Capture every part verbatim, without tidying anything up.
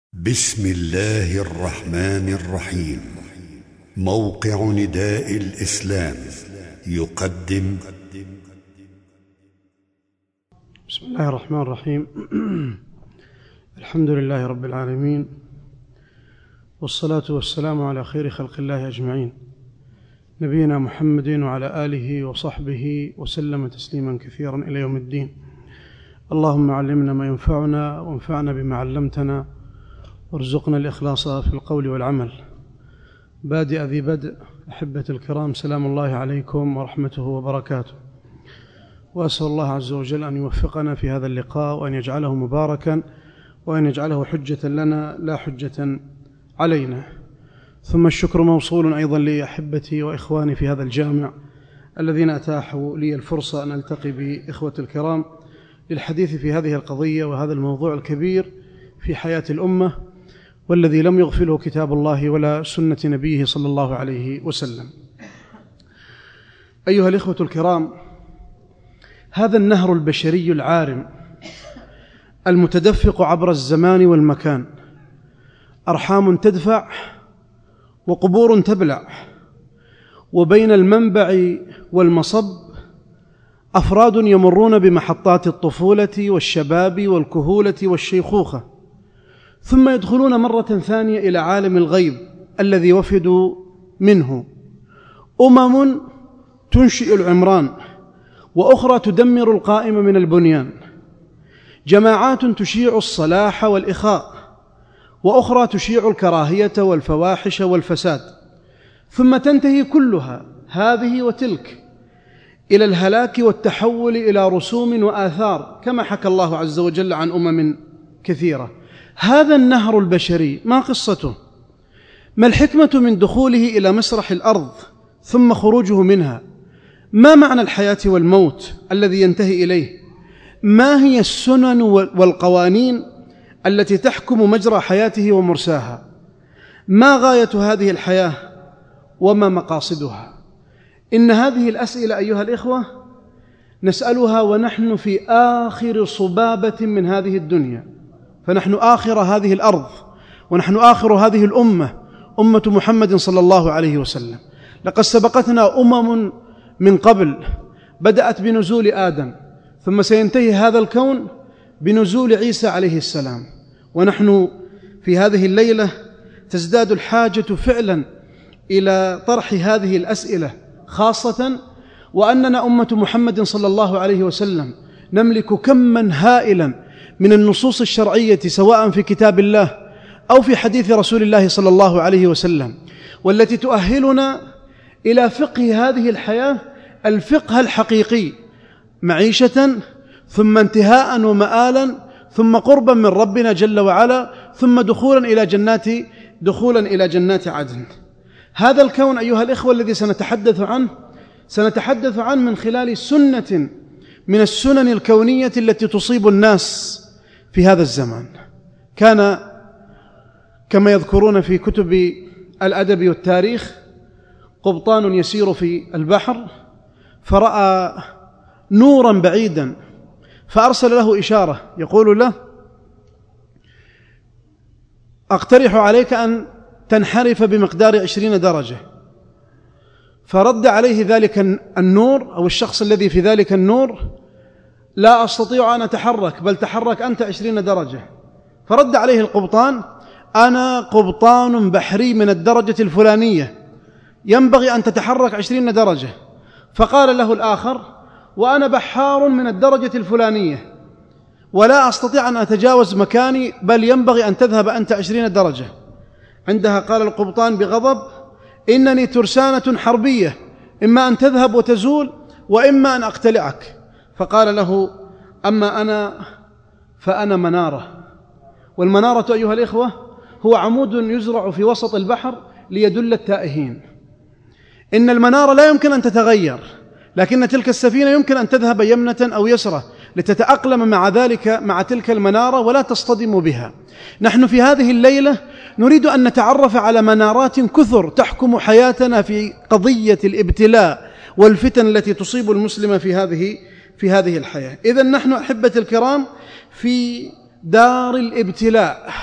بسم الله الرحمن الرحيم. موقع نداء الإسلام يقدم. بسم الله الرحمن الرحيم. الحمد لله رب العالمين، والصلاة والسلام على خير خلق الله أجمعين، نبينا محمد وعلى آله وصحبه وسلم تسليما كثيرا إلى يوم الدين. اللهم علمنا ما ينفعنا وانفعنا بما علمتنا، وارزقنا الإخلاص في القول والعمل. بادئ ذي بدء، أحبة الكرام، سلام الله عليكم ورحمته وبركاته، وأسأل الله عز وجل أن يوفقنا في هذا اللقاء، وأن يجعله مباركا، وأن يجعله حجة لنا لا حجة علينا. ثم الشكر موصول أيضا لأحبتي وإخواني في هذا الجامع الذين أتاحوا لي الفرصة أن ألتقي بإخوة الكرام للحديث في هذه القضية وهذا الموضوع الكبير في حياة الأمة، والذي لم يغفله كتاب الله ولا سنة نبيه صلى الله عليه وسلم. أيها الإخوة الكرام، هذا النهر البشري العارم المتدفق عبر الزمان والمكان، أرحام تدفع وقبور تبلع، وبين المنبع والمصب أفراد يمرون بمحطات الطفولة والشباب والكهولة والشيخوخة، ثم يدخلون مرة ثانية إلى عالم الغيب الذي وفدوا منه. أمم تنشئ العمران، وأخرى تدمر القائم من البنيان. جماعات تشيع الصلاح والإخاء، وأخرى تشيع الكراهية والفواحش والفساد، ثم تنتهي كلها هذه وتلك إلى الهلاك والتحول إلى رسوم وآثار، كما حكى الله عز وجل عن أمم كثيرة. هذا النهر البشري ما قصته؟ ما الحكمة من دخوله إلى مسرح الأرض ثم خروجه منها؟ ما معنى الحياة والموت الذي ينتهي إليه؟ ما هي السنن والقوانين التي تحكم مجرى حياته ومرساها؟ ما غاية هذه الحياة وما مقاصدها؟ إن هذه الأسئلة أيها الإخوة نسألها ونحن في آخر صبابة من هذه الدنيا، فنحن آخر هذه الأرض، ونحن آخر هذه الأمة، أمة محمد صلى الله عليه وسلم. لقد سبقتنا أمم من قبل، بدأت بنزول آدم، ثم سينتهي هذا الكون بنزول عيسى عليه السلام. ونحن في هذه الليلة تزداد الحاجة فعلا إلى طرح هذه الأسئلة، خاصة وأننا أمة محمد صلى الله عليه وسلم نملك كما هائلا من النصوص الشرعية، سواء في كتاب الله أو في حديث رسول الله صلى الله عليه وسلم، والتي تؤهلنا إلى فقه هذه الحياة الفقه الحقيقي، معيشة ثم انتهاء ومآلا ثم قربا من ربنا جل وعلا، ثم دخولا إلى جنات دخولا إلى جنات عدن. هذا الكون أيها الإخوة الذي سنتحدث عنه سنتحدث عنه من خلال سنة من السنن الكونية التي تصيب الناس في هذا الزمان. كان كما يذكرون في كتب الأدب والتاريخ قبطان يسير في البحر، فرأى نورا بعيدا، فأرسل له إشارة يقول له: أقترح عليك أن تنحرف بمقدار عشرين درجة. فرد عليه ذلك النور أو الشخص الذي في ذلك النور: لا أستطيع أن أتحرك، بل تحرك أنت عشرين درجة. فرد عليه القبطان: أنا قبطان بحري من الدرجة الفلانية، ينبغي أن تتحرك عشرين درجة. فقال له الآخر: وأنا بحار من الدرجة الفلانية، ولا أستطيع أن أتجاوز مكاني، بل ينبغي أن تذهب أنت عشرين درجة. عندها قال القبطان بغضب: إنني ترسانة حربية، إما أن تذهب وتزول، وإما أن أقتلعك. فقال له: أما أنا فأنا منارة، والمنارة أيها الإخوة هو عمود يزرع في وسط البحر ليدل التائهين. إن المنارة لا يمكن أن تتغير، لكن تلك السفينة يمكن أن تذهب يمنة أو يسرة لتتأقلم مع ذلك مع تلك المنارة ولا تصطدم بها. نحن في هذه الليلة نريد أن نتعرف على منارات كثر تحكم حياتنا في قضية الابتلاء والفتن التي تصيب المسلم في هذه في هذه الحياة. إذن نحن أحبة الكرام في دار الابتلاء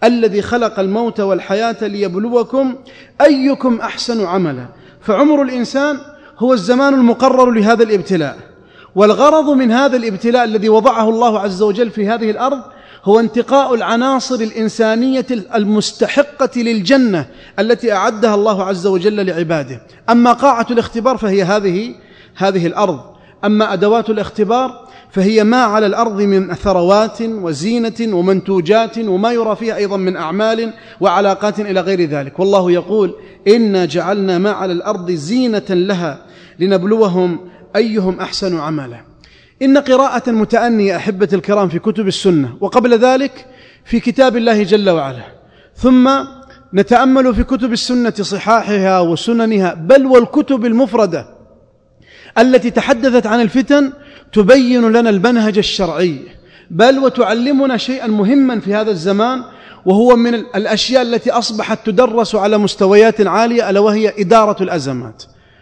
الذي خلق الموت والحياة ليبلوكم أيكم أحسن عملا. فعمر الإنسان هو الزمان المقرر لهذا الابتلاء، والغرض من هذا الابتلاء الذي وضعه الله عز وجل في هذه الأرض هو انتقاء العناصر الإنسانية المستحقة للجنة التي أعدها الله عز وجل لعباده. أما قاعة الاختبار فهي هذه هذه الأرض، أما أدوات الاختبار فهي ما على الأرض من ثروات وزينة ومنتوجات وما يرى فيها أيضا من أعمال وعلاقات إلى غير ذلك. والله يقول: إنا جعلنا ما على الأرض زينة لها لنبلوهم أيهم أحسن عملا. إن قراءة متأنية أحبة الكرام في كتب السنة، وقبل ذلك في كتاب الله جل وعلا، ثم نتأمل في كتب السنة صحاحها وسننها، بل والكتب المفردة التي تحدثت عن الفتن، تبين لنا المنهج الشرعي، بل وتعلمنا شيئا مهما في هذا الزمان، وهو من الأشياء التي أصبحت تدرس على مستويات عالية، ألا وهي إدارة الأزمات.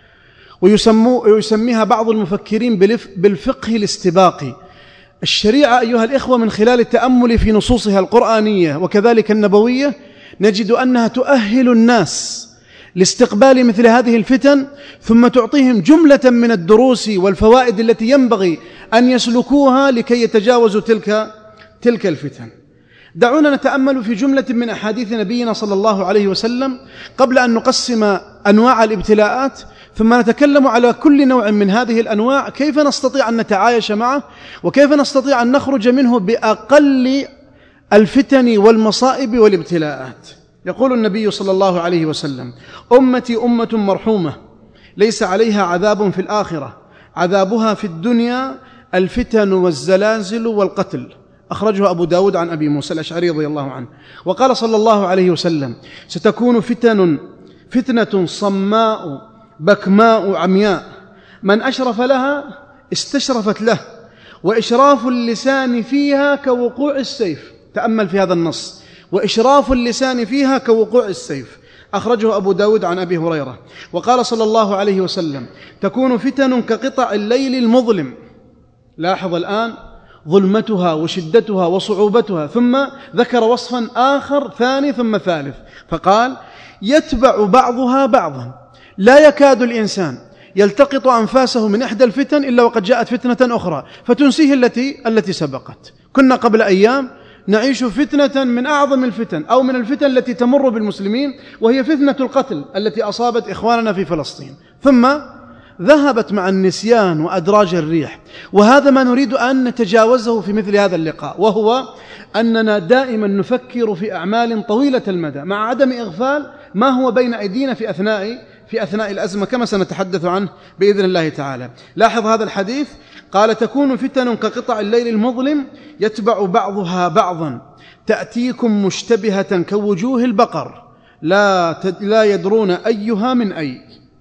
ويسميها بعض المفكرين بالفقه الاستباقي. الشريعة أيها الإخوة من خلال التأمل في نصوصها القرآنية وكذلك النبوية نجد أنها تؤهل الناس لاستقبال مثل هذه الفتن، ثم تعطيهم جملة من الدروس والفوائد التي ينبغي أن يسلكوها لكي يتجاوزوا تلك تلك الفتن. دعونا نتأمل في جملة من أحاديث نبينا صلى الله عليه وسلم قبل أن نقسم أنواع الابتلاءات، ثم نتكلم على كل نوع من هذه الأنواع كيف نستطيع أن نتعايش معه، وكيف نستطيع أن نخرج منه بأقل الفتن والمصائب والابتلاءات. يقول النبي صلى الله عليه وسلم: أمتي أمة مرحومة ليس عليها عذاب في الآخرة، عذابها في الدنيا الفتن والزلازل والقتل. أخرجه أبو داود عن أبي موسى الأشعري رضي الله عنه. وقال صلى الله عليه وسلم: ستكون فتن فتنة صماء بكماء عمياء، من أشرف لها استشرفت له، وإشراف اللسان فيها كوقوع السيف. تأمل في هذا النص: وإشراف اللسان فيها كوقوع السيف. أخرجه أبو داود عن أبي هريرة. وقال صلى الله عليه وسلم: تكون فتن كقطع الليل المظلم. لاحظ الآن ظلمتها وشدتها وصعوبتها، ثم ذكر وصفا آخر ثاني ثم ثالث، فقال: يتبع بعضها بعضا، لا يكاد الإنسان يلتقط أنفاسه من إحدى الفتن إلا وقد جاءت فتنة أخرى فتنسيه التي التي سبقت. كنا قبل أيام نعيش فتنة من أعظم الفتن، أو من الفتن التي تمر بالمسلمين، وهي فتنة القتل التي أصابت إخواننا في فلسطين، ثم ذهبت مع النسيان وأدراج الريح. وهذا ما نريد أن نتجاوزه في مثل هذا اللقاء، وهو أننا دائما نفكر في أعمال طويلة المدى مع عدم إغفال ما هو بين أيدينا في أثناء في أثناء الأزمة، كما سنتحدث عنه بإذن الله تعالى. لاحظ هذا الحديث، قال: تكون فتن كقطع الليل المظلم يتبع بعضها بعضا، تأتيكم مشتبهة كوجوه البقر، لا لا يدرون أيها من أي.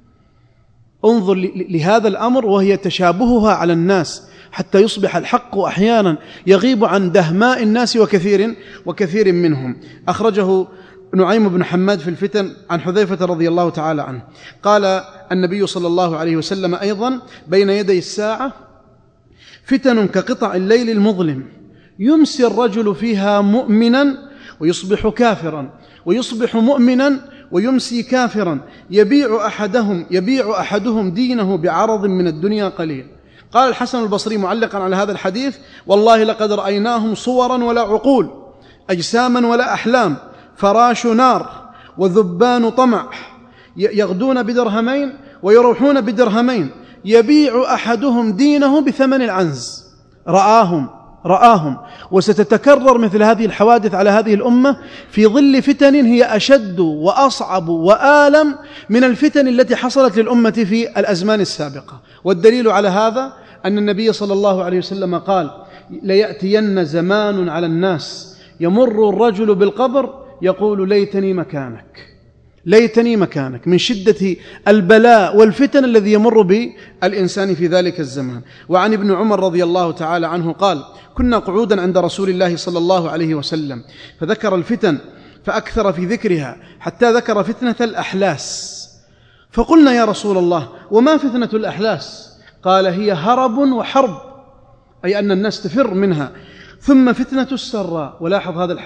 انظر لهذا الأمر وهي تشابهها على الناس، حتى يصبح الحق أحيانا يغيب عن دهماء الناس وكثير وكثير منهم. أخرجه نعيم بن حماد في الفتن عن حذيفة رضي الله تعالى عنه. قال النبي صلى الله عليه وسلم أيضا: بين يدي الساعة فتن كقطع الليل المظلم، يمسي الرجل فيها مؤمنا ويصبح كافرا، ويصبح مؤمنا ويمسي كافرا، يبيع أحدهم يبيع أحدهم دينه بعرض من الدنيا قليل. قال الحسن البصري معلقا على هذا الحديث: والله لقد رأيناهم صورا ولا عقول، أجساما ولا أحلام، فراش نار وذبان طمع، يغدون بدرهمين ويروحون بدرهمين، يبيع أحدهم دينه بثمن العنز. رآهم رآهم وستتكرر مثل هذه الحوادث على هذه الأمة في ظل فتن هي أشد وأصعب وآلم من الفتن التي حصلت للأمة في الأزمان السابقة. والدليل على هذا أن النبي صلى الله عليه وسلم قال: ليأتين زمان على الناس يمر الرجل بالقبر يقول: ليتني مكانك، ليتني مكانك، من شدة البلاء والفتن الذي يمر بالإنسان في ذلك الزمان. وعن ابن عمر رضي الله تعالى عنه قال: كنا قعودا عند رسول الله صلى الله عليه وسلم فذكر الفتن فأكثر في ذكرها حتى ذكر فتنة الأحلاس، فقلنا: يا رسول الله، وما فتنة الأحلاس؟ قال: هي هرب وحرب، أي أن الناس تفر منها. ثم فتنة السراء، ولاحظ هذا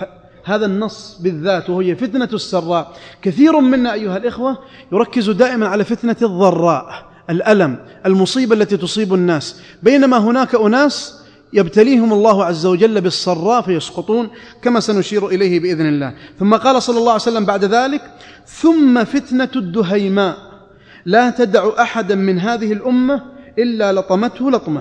هذا النص بالذات وهي فتنة السراء. كثير منا أيها الإخوة يركز دائما على فتنة الضراء، الألم، المصيبة التي تصيب الناس، بينما هناك أناس يبتليهم الله عز وجل بالسراء فيسقطون، كما سنشير إليه بإذن الله. ثم قال صلى الله عليه وسلم بعد ذلك: ثم فتنة الدهيماء لا تدع أحدا من هذه الأمة إلا لطمته لطمة،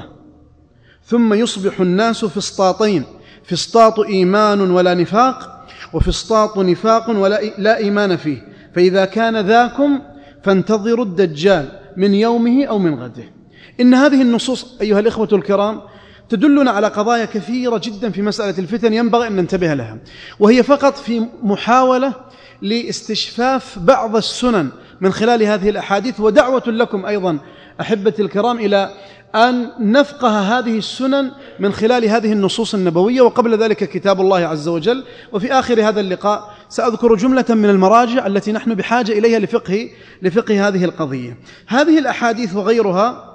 ثم يصبح الناس فسطاطين، فسطاط إيمان ولا نفاق، وفسطاط نفاق ولا لا إيمان فيه، فإذا كان ذاكم فانتظروا الدجال من يومه أو من غده. إن هذه النصوص أيها الإخوة الكرام تدلنا على قضايا كثيرة جدا في مسألة الفتن ينبغي أن ننتبه لها، وهي فقط في محاولة لاستشفاف بعض السنن من خلال هذه الأحاديث، ودعوة لكم أيضا أحبتي الكرام إلى أن نفقه هذه السنن من خلال هذه النصوص النبوية، وقبل ذلك كتاب الله عز وجل. وفي آخر هذا اللقاء سأذكر جملة من المراجع التي نحن بحاجة إليها لفقه, لفقه هذه القضية. هذه الأحاديث وغيرها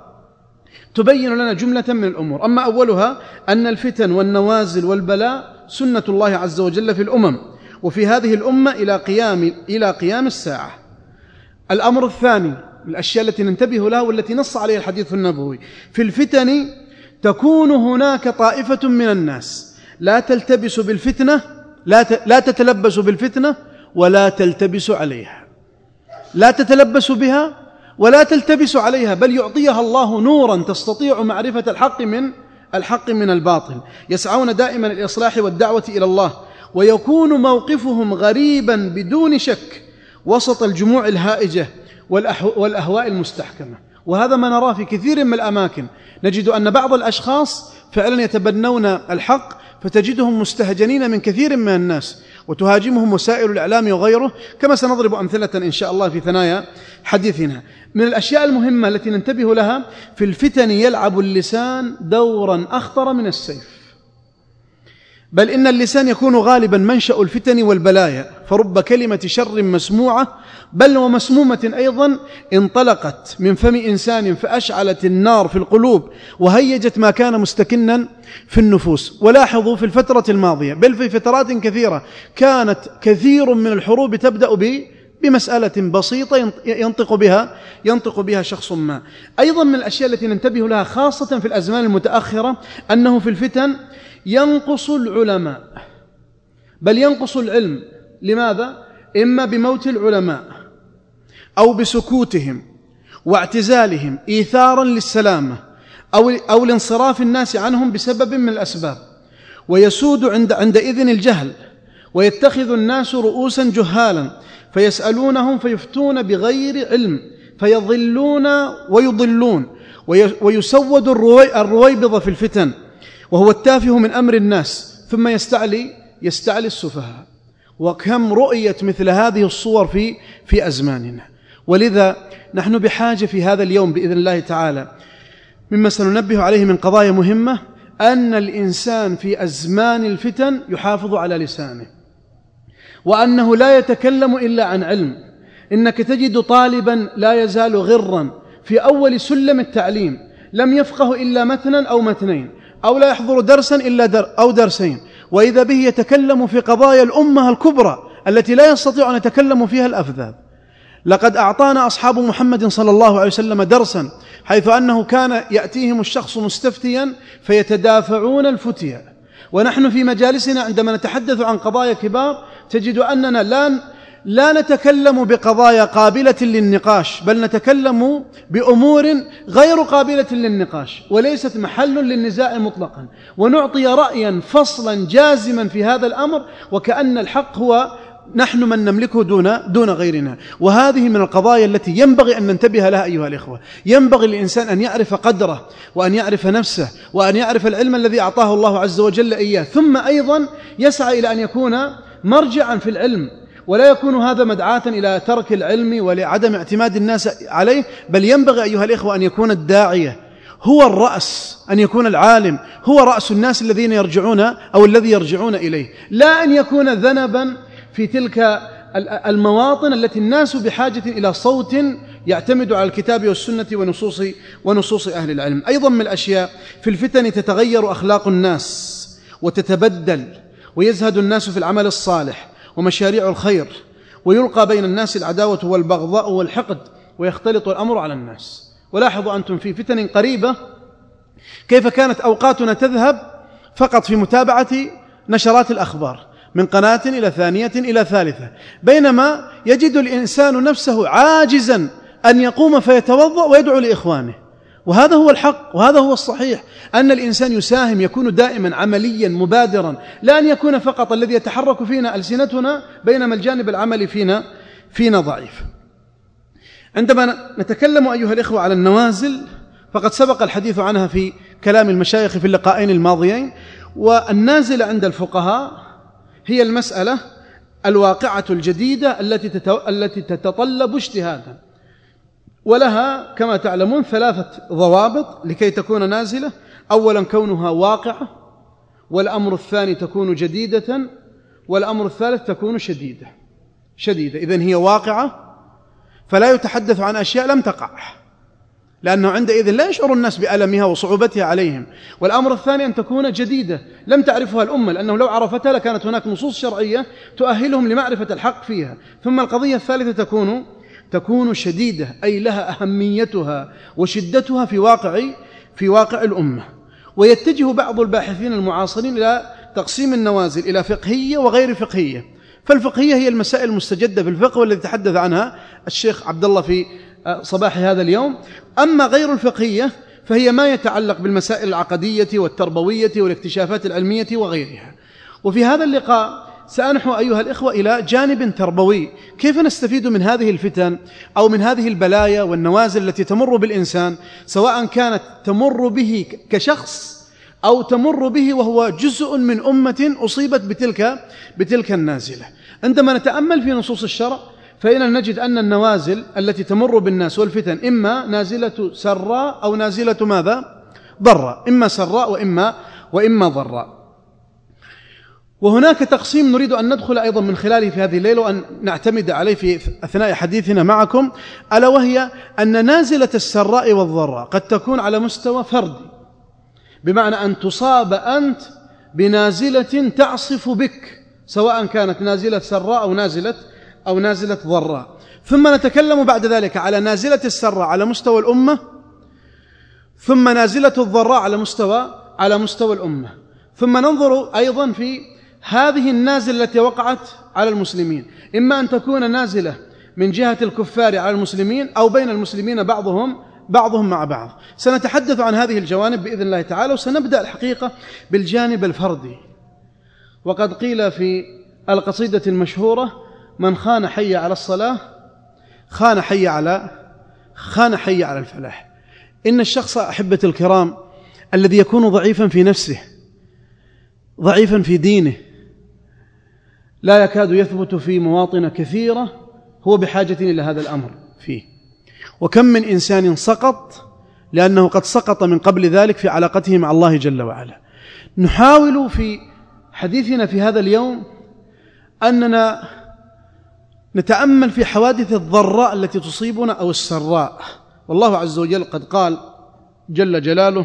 تبين لنا جملة من الأمور. أما أولها أن الفتن والنوازل والبلاء سنة الله عز وجل في الأمم، وفي هذه الأمة إلى قيام, إلى قيام الساعة. الأمر الثاني، الأشياء التي ننتبه لها والتي نص عليها الحديث النبوي: في الفتن تكون هناك طائفة من الناس لا تلتبس بالفتنة، لا لا تتلبس بالفتنة ولا تلتبس عليها، لا تتلبس بها ولا تلتبس عليها، بل يعطيها الله نورا تستطيع معرفة الحق من الحق من الباطل، يسعون دائما الإصلاح والدعوة إلى الله، ويكون موقفهم غريبا بدون شك وسط الجموع الهائجة والأهواء المستحكمة. وهذا ما نراه في كثير من الأماكن، نجد أن بعض الأشخاص فعلا يتبنون الحق فتجدهم مستهجنين من كثير من الناس، وتهاجمهم وسائل الإعلام وغيره، كما سنضرب أمثلة إن شاء الله في ثنايا حديثنا. من الأشياء المهمة التي ننتبه لها: في الفتن يلعب اللسان دورا أخطر من السيف، بل إن اللسان يكون غالبا منشأ الفتن والبلايا، فرب كلمة شر مسموعة بل ومسمومة أيضا انطلقت من فم إنسان فأشعلت النار في القلوب وهيجت ما كان مستكنا في النفوس. ولاحظوا في الفترة الماضية بل في فترات كثيرة كانت كثير من الحروب تبدأ ب بمسألة بسيطة ينطق بها ينطق بها شخص ما. أيضا من الأشياء التي ننتبه لها خاصة في الأزمان المتأخرة أنه في الفتن ينقص العلماء، بل ينقص العلم. لماذا؟ إما بموت العلماء أو بسكوتهم واعتزالهم إيثارا للسلامة أو أو لانصراف الناس عنهم بسبب من الأسباب، ويسود عند عندئذ الجهل، ويتخذ الناس رؤوسا جهالا فيسألونهم فيفتون بغير علم فيضلون ويضلون، ويسود الرويبض في الفتن وهو التافه من أمر الناس، ثم يستعلي يستعلي السفهاء. وكم رؤيت مثل هذه الصور في في أزماننا. ولذا نحن بحاجة في هذا اليوم بإذن الله تعالى مما سننبه عليه من قضايا مهمة، أن الإنسان في أزمان الفتن يحافظ على لسانه، وأنه لا يتكلم إلا عن علم. إنك تجد طالبا لا يزال غرا في أول سلم التعليم، لم يفقه إلا متنا أو متنين، أو لا يحضر درسا إلا در أو درسين، وإذا به يتكلم في قضايا الأمة الكبرى التي لا يستطيع أن يتكلم فيها الأفذاذ. لقد أعطانا أصحاب محمد صلى الله عليه وسلم درسا، حيث أنه كان يأتيهم الشخص مستفتيا فيتدافعون الفتيا، ونحن في مجالسنا عندما نتحدث عن قضايا كبار تجد أننا لا لا نتكلم بقضايا قابلة للنقاش، بل نتكلم بأمور غير قابلة للنقاش وليست محل للنزاع مطلقا، ونعطي رأيا فصلا جازما في هذا الأمر وكأن الحق هو نحن من نملكه دون دون غيرنا. وهذه من القضايا التي ينبغي أن ننتبه لها أيها الإخوة. ينبغي للإنسان أن يعرف قدره وأن يعرف نفسه وأن يعرف العلم الذي أعطاه الله عز وجل إياه، ثم أيضا يسعى إلى أن يكون مرجعا في العلم، ولا يكون هذا مدعاة إلى ترك العلم ولعدم اعتماد الناس عليه، بل ينبغي أيها الإخوة أن يكون الداعية هو الرأس، أن يكون العالم هو رأس الناس الذين يرجعون أو الذي يرجعون إليه، لا أن يكون ذنبا في تلك المواطن التي الناس بحاجة إلى صوت يعتمد على الكتاب والسنة ونصوص ونصوص أهل العلم. أيضا من الأشياء في الفتن تتغير أخلاق الناس وتتبدل، ويزهد الناس في العمل الصالح ومشاريع الخير، ويلقى بين الناس العداوة والبغضاء والحقد، ويختلط الأمر على الناس. ولاحظوا أنتم في فتن قريبة كيف كانت أوقاتنا تذهب فقط في متابعة نشرات الأخبار من قناة إلى ثانية إلى ثالثة، بينما يجد الإنسان نفسه عاجزا أن يقوم فيتوضأ ويدعو لإخوانه. وهذا هو الحق وهذا هو الصحيح، أن الإنسان يساهم، يكون دائما عمليا مبادرا، لا أن يكون فقط الذي يتحرك فينا ألسنتنا بينما الجانب العملي فينا فينا ضعيف. عندما نتكلم أيها الإخوة على النوازل فقد سبق الحديث عنها في كلام المشايخ في اللقاءين الماضيين. والنازلة عند الفقهاء هي المسألة الواقعة الجديدة التي التي تتطلب اجتهادا، ولها كما تعلمون ثلاثة ضوابط لكي تكون نازلة. أولا كونها واقعة، والأمر الثاني تكون جديدة، والأمر الثالث تكون شديدة شديدة إذن هي واقعة فلا يتحدث عن أشياء لم تقع، لأنه عندئذ لا يشعر الناس بألمها وصعوبتها عليهم. والأمر الثاني أن تكون جديدة لم تعرفها الأمة، لأنه لو عرفتها لكانت هناك نصوص شرعية تؤهلهم لمعرفة الحق فيها. ثم القضية الثالثة تكون تكون شديدة، أي لها أهميتها وشدتها في واقع في واقع الأمة. ويتجه بعض الباحثين المعاصرين إلى تقسيم النوازل إلى فقهية وغير فقهية. فالفقهية هي المسائل المستجدة في الفقه والتي تحدث عنها الشيخ عبد الله في صباح هذا اليوم. أما غير الفقهية فهي ما يتعلق بالمسائل العقدية والتربوية والاكتشافات العلمية وغيرها. وفي هذا اللقاء سأنحو أيها الإخوة إلى جانب تربوي، كيف نستفيد من هذه الفتن أو من هذه البلايا والنوازل التي تمر بالإنسان، سواء كانت تمر به كشخص أو تمر به وهو جزء من أمة أصيبت بتلك بتلك النازلة. عندما نتأمل في نصوص الشرع فإن نجد أن النوازل التي تمر بالناس والفتن إما نازلة سراء أو نازلة ماذا؟ ضراء، إما سراء وإما وإما ضراء. وهناك تقسيم نريد أن ندخل أيضا من خلاله في هذه الليلة وأن نعتمد عليه في أثناء حديثنا معكم، ألا وهي أن نازلة السراء والضراء قد تكون على مستوى فردي، بمعنى أن تصاب أنت بنازلة تعصف بك، سواء كانت نازلة سراء أو نازلة أو نازلة ضراء. ثم نتكلم بعد ذلك على نازلة السراء على مستوى الأمة، ثم نازلة الضراء على مستوى على مستوى الأمة. ثم ننظر أيضا في هذه النازلة التي وقعت على المسلمين، إما أن تكون نازلة من جهة الكفار على المسلمين أو بين المسلمين بعضهم بعضهم مع بعض. سنتحدث عن هذه الجوانب بإذن الله تعالى، وسنبدأ الحقيقة بالجانب الفردي. وقد قيل في القصيدة المشهورة: من خان حي على الصلاة خان حي على خان حي على الفلاح. إن الشخص أحبة الكرام الذي يكون ضعيفا في نفسه، ضعيفا في دينه، لا يكاد يثبت في مواطن كثيرة، هو بحاجة إلى هذا الأمر فيه. وكم من إنسان سقط لأنه قد سقط من قبل ذلك في علاقته مع الله جل وعلا. نحاول في حديثنا في هذا اليوم أننا نتأمل في حوادث الضراء التي تصيبنا أو السراء. والله عز وجل قد قال جل جلاله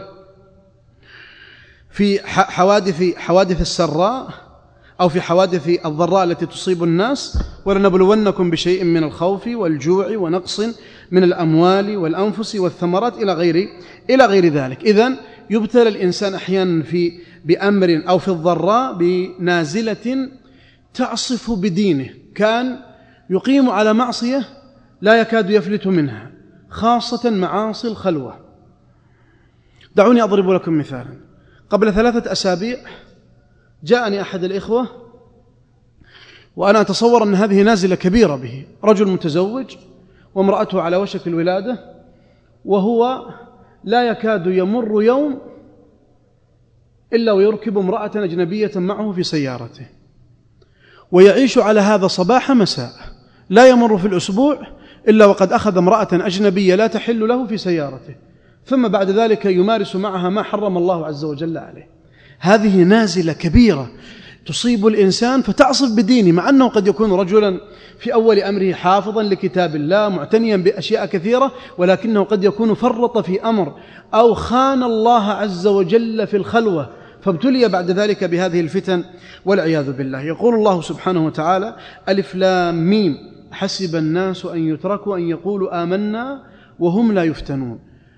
في حوادث حوادث السراء أو في حوادث الضراء التي تصيب الناس: ولنبلونكم بشيء من الخوف والجوع ونقص من الأموال والأنفس والثمرات إلى غير إلى غير ذلك. إذن يبتلى الإنسان أحيانا في بأمر أو في الضراء بنازلة تعصف بدينه، كان يقيم على معصية لا يكاد يفلت منها، خاصة معاصي الخلوة. دعوني أضرب لكم مثالا. قبل ثلاثة أسابيع جاءني أحد الإخوة وأنا أتصور أن هذه نازلة كبيرة به، رجل متزوج وامرأته على وشك الولادة، وهو لا يكاد يمر يوم إلا ويركب امرأة أجنبية معه في سيارته، ويعيش على هذا صباح مساء، لا يمر في الأسبوع إلا وقد أخذ امرأة أجنبية لا تحل له في سيارته، ثم بعد ذلك يمارس معها ما حرم الله عز وجل عليه. هذه نازلة كبيرة تصيب الإنسان فتعصف بدينه، مع أنه قد يكون رجلا في أول أمره حافظا لكتاب الله معتنيا بأشياء كثيرة، ولكنه قد يكون فرط في أمر أو خان الله عز وجل في الخلوة، فابتلي بعد ذلك بهذه الفتن والعياذ بالله. يقول الله سبحانه وتعالى: ألف لام ميم حسب الناس أن يتركوا أن يقولوا آمنا وهم لا يفتنون.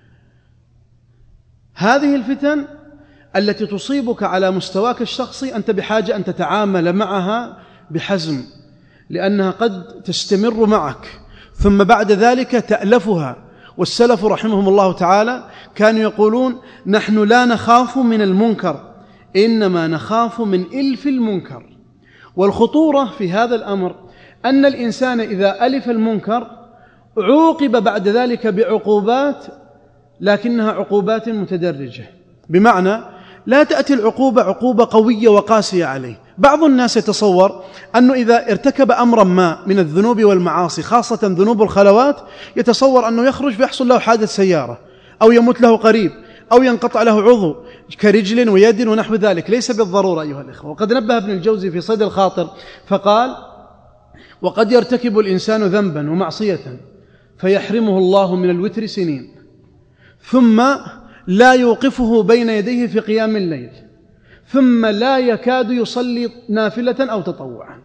هذه الفتن التي تصيبك على مستواك الشخصي أنت بحاجة أن تتعامل معها بحزم، لأنها قد تستمر معك ثم بعد ذلك تألفها. والسلف رحمهم الله تعالى كانوا يقولون: نحن لا نخاف من المنكر، إنما نخاف من إلف المنكر. والخطورة في هذا الأمر أن الإنسان إذا ألف المنكر عوقب بعد ذلك بعقوبات، لكنها عقوبات متدرجة، بمعنى لا تأتي العقوبة عقوبة قوية وقاسية عليه. بعض الناس يتصور أنه إذا ارتكب أمرا ما من الذنوب والمعاصي، خاصة ذنوب الخلوات، يتصور أنه يخرج فيحصل له حادث سيارة أو يموت له قريب أو ينقطع له عضو كرجل ويد ونحو ذلك. ليس بالضرورة أيها الإخوة. وقد نبه ابن الجوزي في صيد الخاطر فقال: وقد يرتكب الإنسان ذنبا ومعصية فيحرمه الله من الوتر سنين، ثم لا يوقفه بين يديه في قيام الليل، ثم لا يكاد يصلي نافلة أو تطوعا.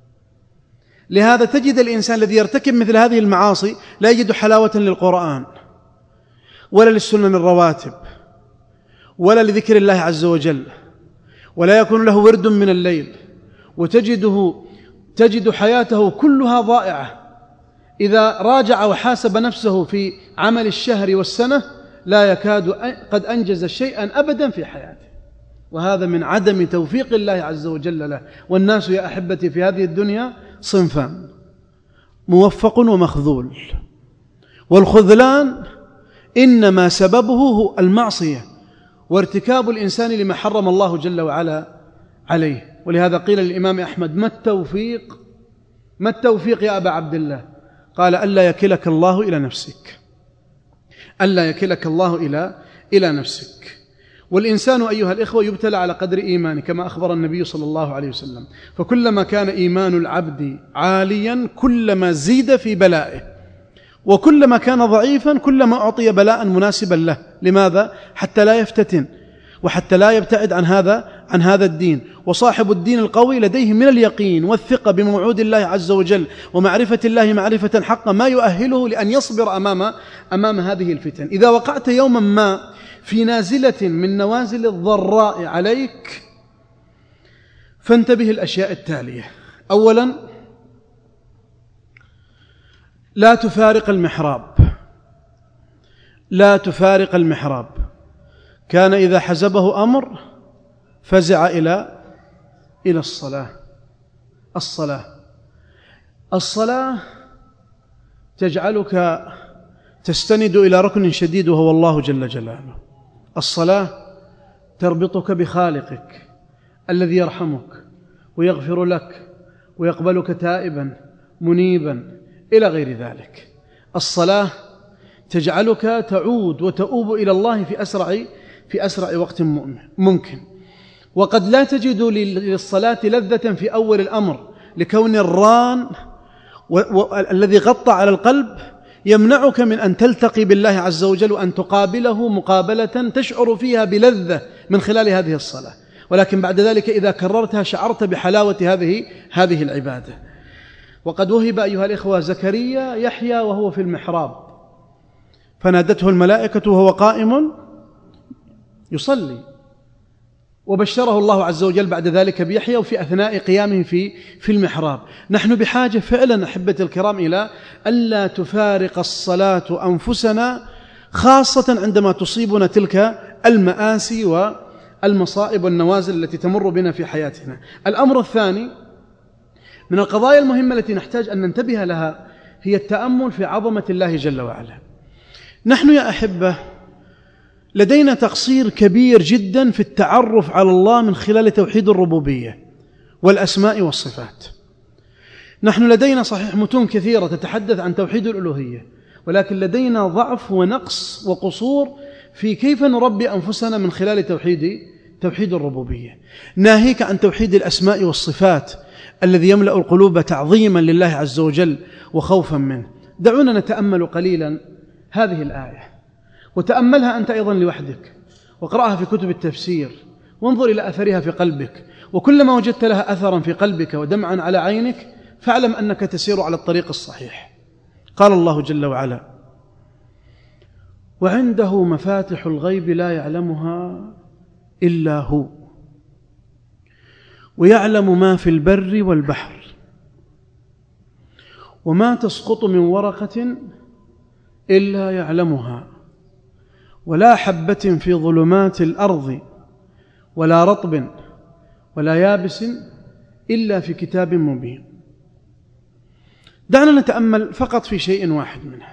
لهذا تجد الإنسان الذي يرتكب مثل هذه المعاصي لا يجد حلاوة للقرآن ولا للسنن الرواتب ولا لذكر الله عز وجل، ولا يكون له ورد من الليل، وتجده تجد حياته كلها ضائعة. إذا راجع وحاسب نفسه في عمل الشهر والسنة لا يكاد قد أنجز شيئا أبدا في حياته، وهذا من عدم توفيق الله عز وجل له. والناس يا أحبتي في هذه الدنيا صنفان: موفق ومخذول. والخذلان إنما سببه هو المعصية وارتكاب الإنسان لما حرم الله جل وعلا عليه. ولهذا قيل للإمام أحمد: ما التوفيق ما التوفيق يا أبا عبد الله؟ قال: ألا يكلك الله إلى نفسك، ألا يكلك الله إلى إلى نفسك. والإنسان أيها الإخوة يبتلى على قدر إيمانه، كما أخبر النبي صلى الله عليه وسلم: فكلما كان إيمان العبد عاليا كلما زيد في بلائه، وكلما كان ضعيفا كلما أعطي بلاء مناسبا له. لماذا؟ حتى لا يفتتن وحتى لا يبتعد عن هذا عن هذا الدين. وصاحب الدين القوي لديه من اليقين والثقة بموعود الله عز وجل ومعرفة الله معرفة حقا ما يؤهله لأن يصبر أمام أمام هذه الفتن. إذا وقعت يوما ما في نازلة من نوازل الضراء عليك فانتبه الأشياء التالية: أولا، لا تفارق المحراب، لا تفارق المحراب. كان إذا حزبه أمر فزع إلى إلى الصلاة. الصلاة الصلاة تجعلك تستند إلى ركن شديد وهو الله جل جلاله. الصلاة تربطك بخالقك الذي يرحمك ويغفر لك ويقبلك تائبا منيبا إلى غير ذلك. الصلاة تجعلك تعود وتؤوب إلى الله في أسرع في أسرع وقت ممكن. وقد لا تجد للصلاة لذة في أول الأمر لكون الران الذي غطى على القلب يمنعك من أن تلتقي بالله عز وجل وأن تقابله مقابلة تشعر فيها بلذة من خلال هذه الصلاة. ولكن بعد ذلك إذا كررتها شعرت بحلاوة هذه هذه العبادة. وقد وهب أيها الإخوة زكريا يحيى وهو في المحراب، فنادته الملائكة وهو قائم يصلي، وبشره الله عز وجل بعد ذلك بيحيى وفي أثناء قيامه في في المحراب. نحن بحاجة فعلا أحبتي الكرام إلى ألا تفارق الصلاة أنفسنا، خاصة عندما تصيبنا تلك المآسي والمصائب والنوازل التي تمر بنا في حياتنا. الأمر الثاني من القضايا المهمة التي نحتاج أن ننتبه لها هي التأمل في عظمة الله جل وعلا. نحن يا أحبة لدينا تقصير كبير جدا في التعرف على الله من خلال توحيد الربوبية والأسماء والصفات. نحن لدينا صحيح متون كثيرة تتحدث عن توحيد الألوهية، ولكن لدينا ضعف ونقص وقصور في كيف نربي أنفسنا من خلال توحيد توحيد الربوبية، ناهيك عن توحيد الأسماء والصفات الذي يملأ القلوب تعظيما لله عز وجل وخوفا منه. دعونا نتأمل قليلا هذه الآية، وتأملها أنت أيضا لوحدك، واقرأها في كتب التفسير، وانظر إلى أثرها في قلبك، وكلما وجدت لها أثرا في قلبك ودمعا على عينك فاعلم أنك تسير على الطريق الصحيح. قال الله جل وعلا: وعنده مفاتح الغيب لا يعلمها إلا هو ويعلم ما في البر والبحر وما تسقط من ورقة إلا يعلمها ولا حبة في ظلمات الأرض ولا رطب ولا يابس إلا في كتاب مبين. دعنا نتأمل فقط في شيء واحد منها: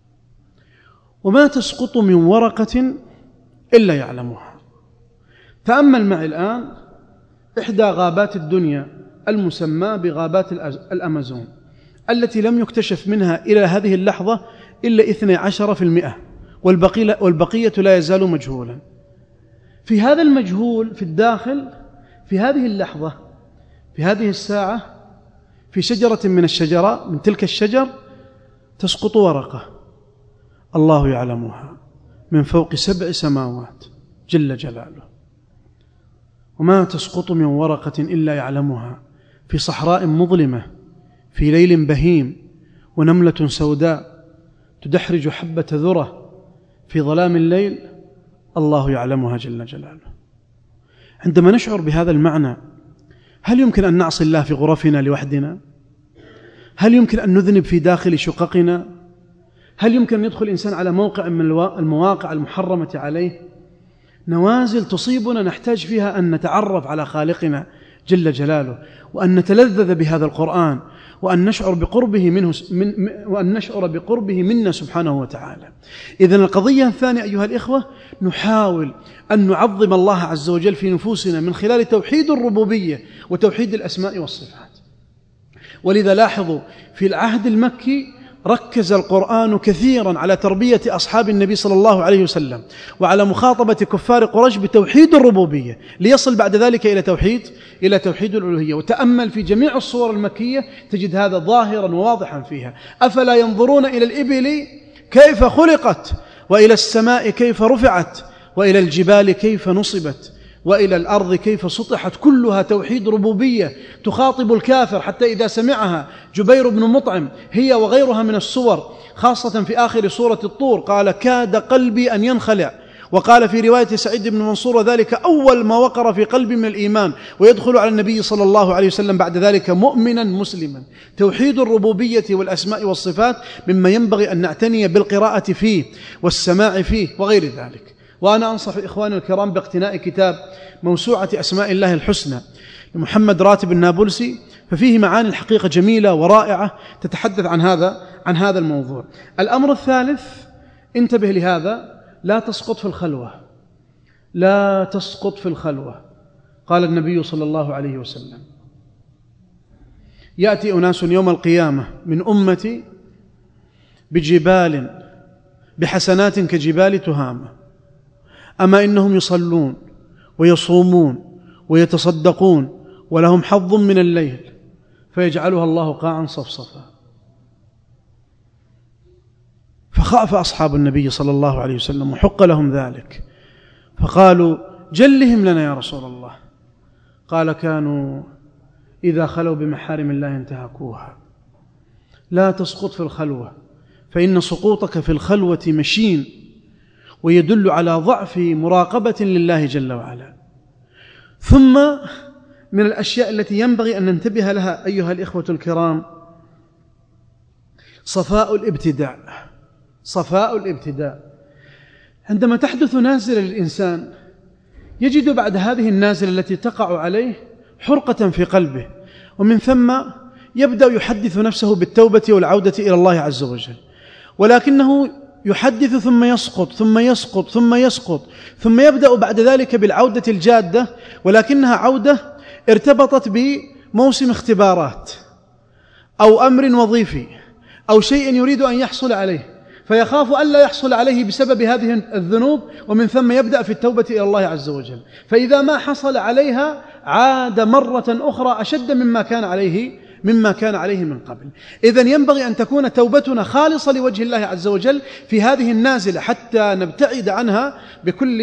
وما تسقط من ورقة إلا يعلمها. تأمل معي الآن إحدى غابات الدنيا المسمى بغابات الأمازون التي لم يكتشف منها إلى هذه اللحظة إلا اثني عشر في المئة، والبقية لا يزال مجهولا. في هذا المجهول في الداخل في هذه اللحظة في هذه الساعة في شجرة من الشجرة من تلك الشجر تسقط ورقة الله يعلمها من فوق سبع سماوات جل جلاله. وما تسقط من ورقة إلا يعلمها في صحراء مظلمة في ليل بهيم ونملة سوداء تدحرج حبة ذرة في ظلام الليل الله يعلمها جل جلاله. عندما نشعر بهذا المعنى هل يمكن أن نعصي الله في غرفنا لوحدنا؟ هل يمكن أن نذنب في داخل شققنا؟ هل يمكن أن يدخل الإنسان على موقع من المواقع المحرمة عليه؟ نوازل تصيبنا نحتاج فيها أن نتعرف على خالقنا جل جلاله، وأن نتلذذ بهذا القرآن، وأن نشعر بقربه منه من وأن نشعر بقربه منا سبحانه وتعالى. إذن القضية الثانية أيها الإخوة، نحاول أن نعظم الله عز وجل في نفوسنا من خلال توحيد الربوبية وتوحيد الأسماء والصفات. ولذا لاحظوا في العهد المكي ركز القرآن كثيرا على تربية أصحاب النبي صلى الله عليه وسلم وعلى مخاطبة كفار قريش بتوحيد الربوبية، ليصل بعد ذلك إلى توحيد إلى توحيد الألوهية. وتأمل في جميع الصور المكية تجد هذا ظاهرا وواضحا فيها. أفلا ينظرون إلى الإبل كيف خلقت وإلى السماء كيف رفعت وإلى الجبال كيف نصبت وإلى الأرض كيف سطحت، كلها توحيد ربوبية تخاطب الكافر. حتى إذا سمعها جبير بن مطعم هي وغيرها من السور، خاصة في آخر سورة الطور، قال: كاد قلبي أن ينخلع. وقال في رواية سعيد بن منصور: ذلك أول ما وقر في قلبي من الإيمان، ويدخل على النبي صلى الله عليه وسلم بعد ذلك مؤمنا مسلما. توحيد الربوبية والأسماء والصفات مما ينبغي أن نعتني بالقراءة فيه والسماع فيه وغير ذلك. وأنا أنصح إخواني الكرام باقتناء كتاب موسوعة أسماء الله الحسنى لمحمد راتب النابلسي، ففيه معاني الحقيقة جميلة ورائعة تتحدث عن هذا عن هذا الموضوع. الأمر الثالث، انتبه لهذا: لا تسقط في الخلوة، لا تسقط في الخلوة. قال النبي صلى الله عليه وسلم: يأتي أناس يوم القيامة من أمتي بجبال بحسنات كجبال تهامة، أما إنهم يصلون ويصومون ويتصدقون ولهم حظ من الليل فيجعلها الله قاعا صفصفا. فخاف أصحاب النبي صلى الله عليه وسلم وحق لهم ذلك، فقالوا: جلهم لنا يا رسول الله. قال: كانوا إذا خلوا بمحارم الله انتهكوها. لا تسقط في الخلوة، فإن سقوطك في الخلوة مشين ويدل على ضعف مراقبة لله جل وعلا. ثم من الأشياء التي ينبغي أن ننتبه لها أيها الإخوة الكرام صفاء الابتداء. صفاء الابتداء عندما تحدث نازلة للإنسان يجد بعد هذه النازلة التي تقع عليه حرقة في قلبه، ومن ثم يبدأ يحدث نفسه بالتوبة والعودة إلى الله عز وجل، ولكنه يحدث ثم يسقط ثم يسقط ثم يسقط، ثم يبدأ بعد ذلك بالعودة الجادة، ولكنها عودة ارتبطت بموسم اختبارات أو أمر وظيفي أو شيء يريد أن يحصل عليه، فيخاف ألا يحصل عليه بسبب هذه الذنوب، ومن ثم يبدأ في التوبة إلى الله عز وجل. فإذا ما حصل عليها عاد مرة أخرى أشد مما كان عليه مما كان عليه من قبل. إذن ينبغي أن تكون توبتنا خالصة لوجه الله عز وجل في هذه النازلة حتى نبتعد عنها بكل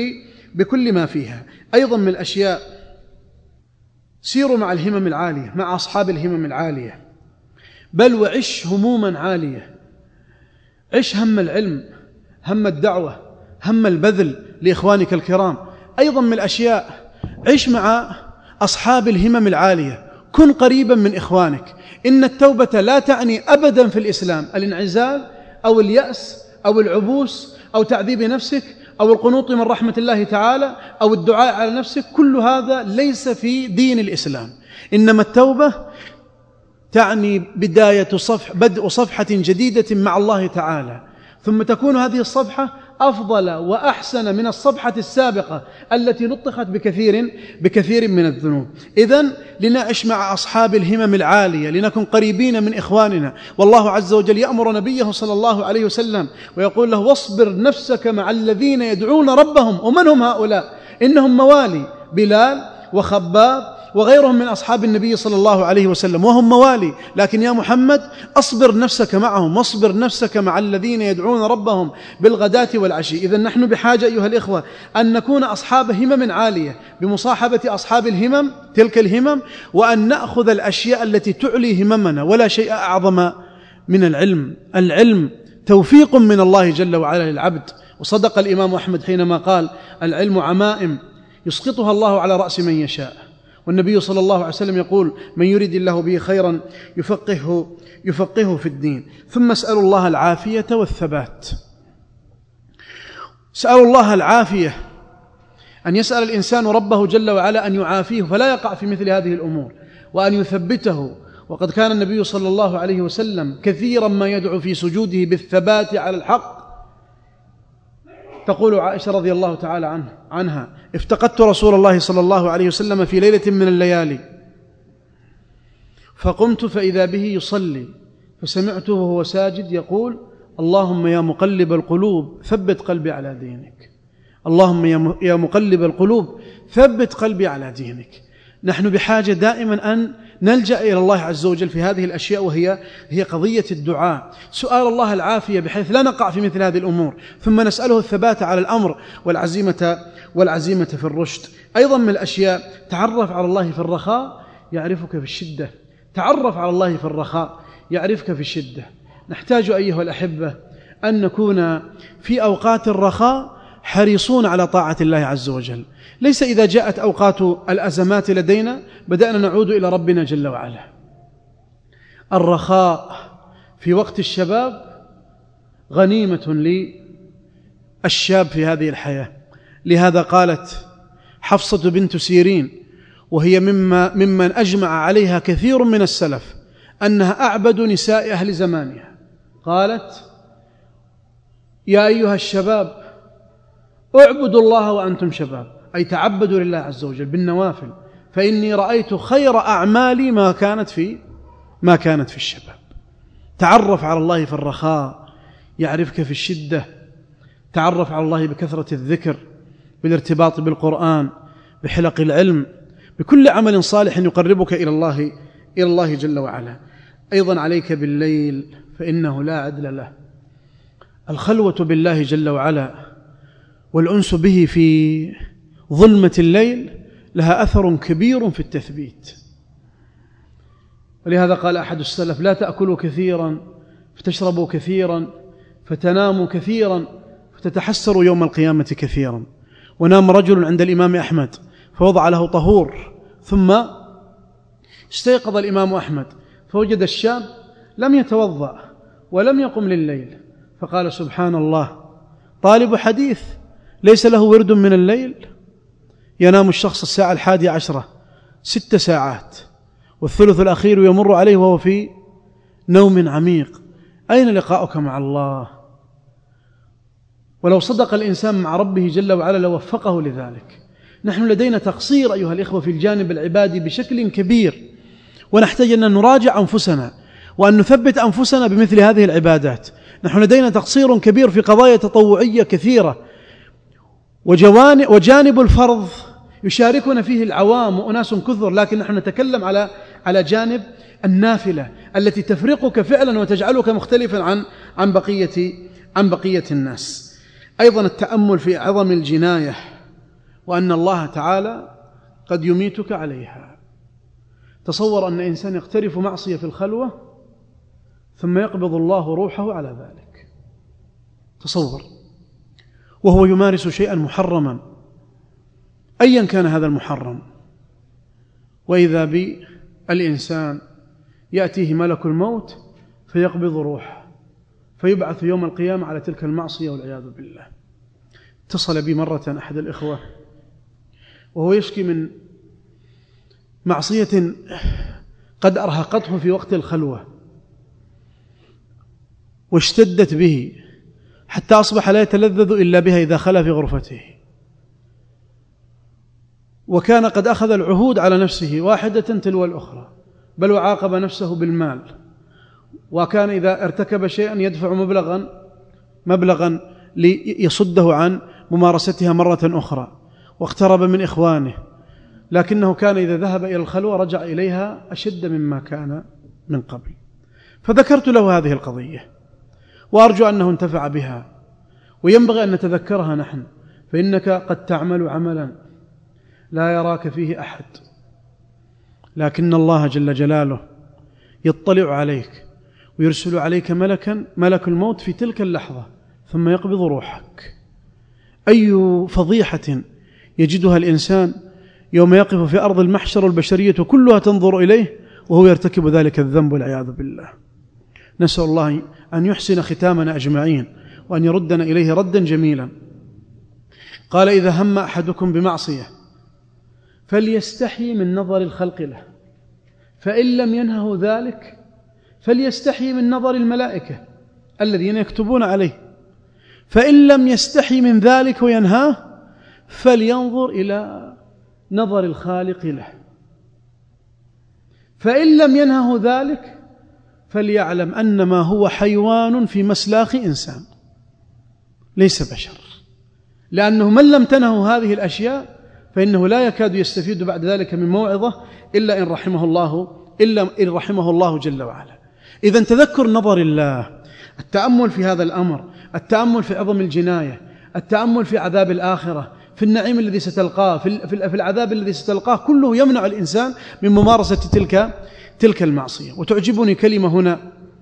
بكل ما فيها. أيضا من الأشياء، سيروا مع الهمم العالية، مع أصحاب الهمم العالية، بل وعش هموما عالية، عش هم العلم، هم الدعوة، هم البذل لإخوانك الكرام. أيضا من الأشياء، عش مع أصحاب الهمم العالية، كن قريبا من إخوانك. إن التوبة لا تعني أبدا في الإسلام الانعزال أو اليأس أو العبوس أو تعذيب نفسك أو القنوط من رحمة الله تعالى أو الدعاء على نفسك، كل هذا ليس في دين الإسلام. إنما التوبة تعني بداية صفح بدء صفحة جديدة مع الله تعالى، ثم تكون هذه الصفحة أفضل وأحسن من الصفحة السابقة التي لطخت بكثير بكثير من الذنوب. إذن لنعش مع أصحاب الهمم العالية، لنكن قريبين من إخواننا. والله عز وجل يأمر نبيه صلى الله عليه وسلم ويقول له: واصبر نفسك مع الذين يدعون ربهم. ومن هم هؤلاء؟ إنهم موالي بلال وخباب وغيرهم من أصحاب النبي صلى الله عليه وسلم، وهم موالي. لكن يا محمد أصبر نفسك معهم، واصبر نفسك مع الذين يدعون ربهم بالغداة والعشي. إذن نحن بحاجة أيها الإخوة أن نكون أصحاب همم عالية بمصاحبة أصحاب الهمم تلك الهمم، وأن نأخذ الأشياء التي تعلي هممنا. ولا شيء أعظم من العلم. العلم توفيق من الله جل وعلا للعبد. وصدق الإمام أحمد حينما قال: العلم عمائم يسقطها الله على رأس من يشاء. والنبي صلى الله عليه وسلم يقول: من يريد الله به خيرا يفقهه يفقهه في الدين. ثم اسألوا الله العافية والثبات. اسألوا الله العافية، أن يسأل الإنسان ربه جل وعلا أن يعافيه فلا يقع في مثل هذه الأمور، وأن يثبته. وقد كان النبي صلى الله عليه وسلم كثيرا ما يدعو في سجوده بالثبات على الحق. تقول عائشة رضي الله تعالى عنه عنها: افتقدت رسول الله صلى الله عليه وسلم في ليلة من الليالي، فقمت فإذا به يصلي، فسمعته وهو ساجد يقول: اللهم يا مقلب القلوب ثبت قلبي على دينك، اللهم يا مقلب القلوب ثبت قلبي على دينك. نحن بحاجة دائما أن نلجأ إلى الله عز وجل في هذه الأشياء، وهي هي قضية الدعاء، سؤال الله العافية بحيث لا نقع في مثل هذه الأمور، ثم نسأله الثبات على الأمر والعزيمة والعزيمة في الرشد. أيضا من الأشياء، تعرف على الله في الرخاء يعرفك في الشدة. تعرف على الله في الرخاء يعرفك في الشدة. نحتاج أيها الأحبة أن نكون في أوقات الرخاء حريصون على طاعة الله عز وجل. ليس إذا جاءت أوقات الأزمات لدينا بدأنا نعود إلى ربنا جل وعلا. الرخاء في وقت الشباب غنيمة للشاب في هذه الحياة. لهذا قالت حفصة بنت سيرين، وهي مما ممن أجمع عليها كثير من السلف، أنها أعبد نساء أهل زمانها. قالت: يا أيها الشباب اعبدوا الله وأنتم شباب، أي تعبدوا لله عز وجل بالنوافل، فإني رأيت خير أعمالي ما كانت في ما كانت في الشباب. تعرف على الله في الرخاء يعرفك في الشدة. تعرف على الله بكثرة الذكر، بالارتباط بالقرآن، بحلق العلم، بكل عمل صالح يقربك إلى الله إلى الله جل وعلا. أيضا عليك بالليل فإنه لا عدل له. الخلوة بالله جل وعلا والأنس به في ظلمة الليل لها أثر كبير في التثبيت. ولهذا قال أحد السلف: لا تأكلوا كثيرا فتشربوا كثيرا فتناموا كثيرا فتتحسروا يوم القيامة كثيرا. ونام رجل عند الإمام أحمد فوضع له طهور، ثم استيقظ الإمام أحمد فوجد الشاب لم يتوضأ ولم يقم لليل، فقال: سبحان الله، طالب حديث ليس له ورد من الليل؟ ينام الشخص الساعة الحادية عشرة، ست ساعات، والثلث الأخير يمر عليه وهو في نوم عميق. أين لقاؤك مع الله؟ ولو صدق الإنسان مع ربه جل وعلا لوفقه لذلك. نحن لدينا تقصير أيها الإخوة في الجانب العبادي بشكل كبير، ونحتاج أن نراجع أنفسنا وأن نثبت أنفسنا بمثل هذه العبادات. نحن لدينا تقصير كبير في قضايا تطوعية كثيرة، وجانب الفرض يشاركنا فيه العوام وأناس كثر، لكن نحن نتكلم على على جانب النافلة التي تفرقك فعلا وتجعلك مختلفا عن عن بقية عن بقية الناس. أيضا التأمل في عظم الجناية وأن الله تعالى قد يميتك عليها. تصور أن إنسان يقترف معصية في الخلوة ثم يقبض الله روحه على ذلك، تصور، وهو يمارس شيئا محرما أيا كان هذا المحرم، وإذا بالإنسان يأتيه ملك الموت فيقبض روحه فيبعث يوم القيامة على تلك المعصية والعياذ بالله. اتصل بي مرة أحد الإخوة وهو يشكي من معصية قد أرهقته في وقت الخلوة واشتدت به حتى أصبح لا يتلذذ إلا بها إذا خلا في غرفته، وكان قد أخذ العهود على نفسه واحدة تلو الأخرى، بل وعاقب نفسه بالمال، وكان إذا ارتكب شيئا يدفع مبلغا مبلغا ليصده عن ممارستها مرة أخرى، واقترب من إخوانه، لكنه كان إذا ذهب إلى الخلوة رجع إليها أشد مما كان من قبل. فذكرت له هذه القضية وأرجو أنه انتفع بها، وينبغي أن نتذكرها نحن، فإنك قد تعمل عملا لا يراك فيه أحد، لكن الله جل جلاله يطلع عليك ويرسل عليك ملكا ملك الموت في تلك اللحظة ثم يقبض روحك. أي فضيحة يجدها الإنسان يوم يقف في أرض المحشر والبشرية كلها تنظر إليه وهو يرتكب ذلك الذنب والعياذ بالله. نسأل الله أن يحسن ختامنا أجمعين وأن يردنا إليه ردا جميلا. قال: إذا هم أحدكم بمعصية فليستحي من نظر الخلق له، فإن لم ينهه ذلك فليستحي من نظر الملائكة الذين يكتبون عليه، فإن لم يستحي من ذلك وينهاه فلينظر إلى نظر الخالق له، فإن لم ينهه ذلك فليعلم أنما هو حيوان في مسلاخ إنسان ليس بشر، لأنه من لم تنهه هذه الأشياء فإنه لا يكاد يستفيد بعد ذلك من موعظة إلا إن رحمه الله إلا إن رحمه الله جل وعلا. إذن تذكر نظر الله، التأمل في هذا الأمر، التأمل في عظم الجناية، التأمل في عذاب الآخرة، في النعيم الذي ستلقاه، في العذاب الذي ستلقاه، كله يمنع الإنسان من ممارسة تلك تلك المعصية. وتعجبني كلمة هنا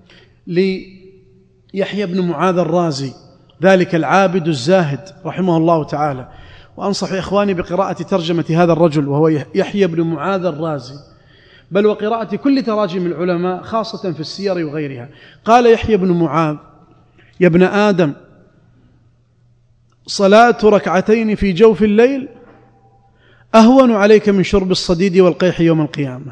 ليحيى بن معاذ الرازي، ذلك العابد الزاهد رحمه الله تعالى، وأنصح إخواني بقراءة ترجمة هذا الرجل وهو يحيى بن معاذ الرازي، بل وقراءة كل تراجم العلماء خاصة في السير وغيرها. قال يحيى بن معاذ: يا ابن آدم، صلاة ركعتين في جوف الليل أهون عليك من شرب الصديد والقيح يوم القيامة.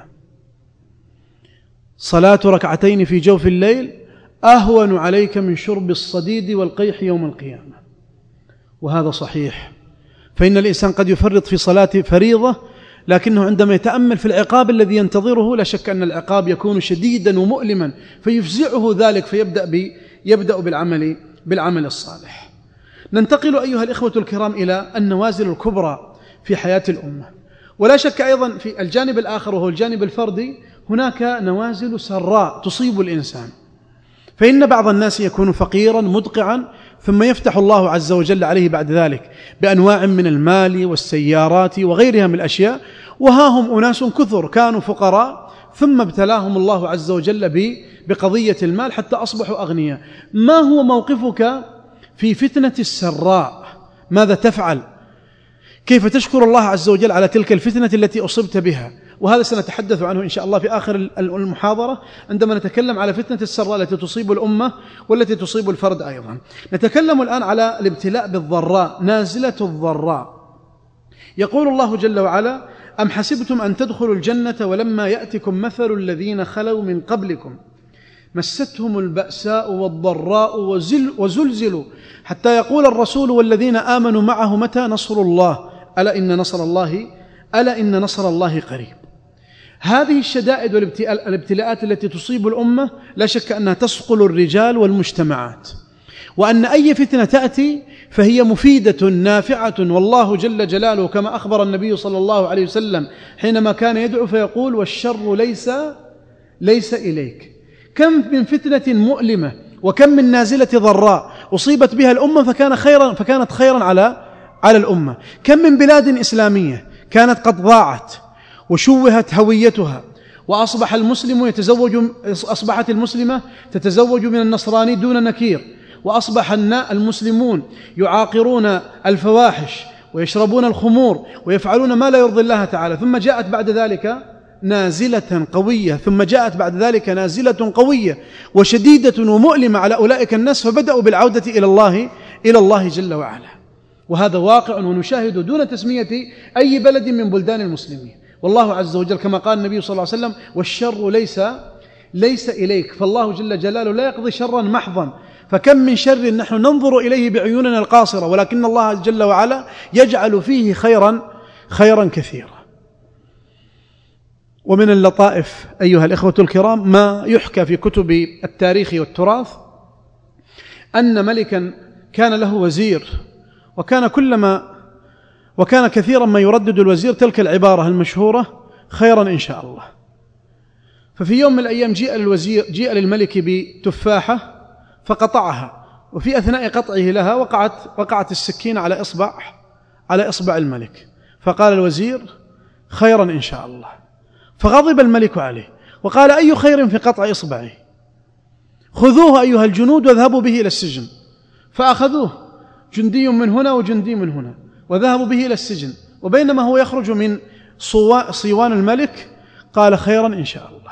صلاة ركعتين في جوف الليل أهون عليك من شرب الصديد والقيح يوم القيامة. وهذا صحيح، فإن الإنسان قد يفرط في صلاة فريضة، لكنه عندما يتأمل في العقاب الذي ينتظره لا شك أن العقاب يكون شديدا ومؤلما فيفزعه ذلك، فيبدأ بي يبدأ بالعمل بالعمل الصالح. ننتقل أيها الإخوة الكرام إلى النوازل الكبرى في حياة الأمة، ولا شك أيضا في الجانب الآخر وهو الجانب الفردي هناك نوازل سراء تصيب الإنسان. فإن بعض الناس يكون فقيرا مدقعا ثم يفتح الله عز وجل عليه بعد ذلك بأنواع من المال والسيارات وغيرها من الأشياء، وها هم أناس كثر كانوا فقراء ثم ابتلاهم الله عز وجل بقضية المال حتى أصبحوا أغنياء. ما هو موقفك في فتنة السراء؟ ماذا تفعل؟ كيف تشكر الله عز وجل على تلك الفتنة التي أصبت بها؟ وهذا سنتحدث عنه إن شاء الله في آخر المحاضرة عندما نتكلم على فتنة السراء التي تصيب الأمة والتي تصيب الفرد أيضا. نتكلم الآن على الابتلاء بالضراء، نازلة الضراء. يقول الله جل وعلا: أم حسبتم أن تدخلوا الجنة ولما يأتكم مثل الذين خلوا من قبلكم مستهم البأساء والضراء وزل وزلزلوا حتى يقول الرسول والذين آمنوا معه متى نصر الله ألا إن نصر الله ألا إن نصر الله قريب. هذه الشدائد والابتلاءات التي تصيب الأمة لا شك أنها تسقل الرجال والمجتمعات، وأن أي فتنة تأتي فهي مفيدة نافعة، والله جل جلاله كما أخبر النبي صلى الله عليه وسلم حينما كان يدعو فيقول: والشر ليس ليس إليك. كم من فتنة مؤلمة وكم من نازلة ضراء أصيبت بها الأمة فكان خيرا فكانت خيرا على على الأمة. كم من بلاد إسلامية كانت قد ضاعت وشوهت هويتها، وأصبح المسلم يتزوج أصبحت المسلمة تتزوج من النصراني دون نكير، وأصبح المسلمون يعاقرون الفواحش ويشربون الخمور ويفعلون ما لا يرضي الله تعالى. ثم جاءت بعد ذلك نازلة قوية ثم جاءت بعد ذلك نازلة قوية وشديدة ومؤلمة على أولئك الناس، فبدأوا بالعودة إلى الله إلى الله جل وعلا. وهذا واقع ونشاهد دون تسمية أي بلد من بلدان المسلمين. والله عز وجل كما قال النبي صلى الله عليه وسلم: والشر ليس ليس إليك. فالله جل جلاله لا يقضي شرا محضا، فكم من شر نحن ننظر إليه بعيوننا القاصرة، ولكن الله جل وعلا يجعل فيه خيرا خيرا كثيرا. ومن اللطائف أيها الإخوة الكرام ما يحكى في كتب التاريخ والتراث أن ملكا كان له وزير، وكان كلما وكان كثيرا ما يردد الوزير تلك العبارة المشهورة: خيرا إن شاء الله. ففي يوم من الأيام جيء للوزير جيء للملك بتفاحة فقطعها، وفي أثناء قطعه لها وقعت وقعت السكين على إصبع على إصبع الملك، فقال الوزير: خيرا إن شاء الله. فغضب الملك عليه وقال: أي خير في قطع إصبعي؟ خذوه أيها الجنود واذهبوا به إلى السجن. فأخذوه جندي من هنا وجندي من هنا وذهبوا به إلى السجن، وبينما هو يخرج من صيوان الملك قال: خيرا إن شاء الله.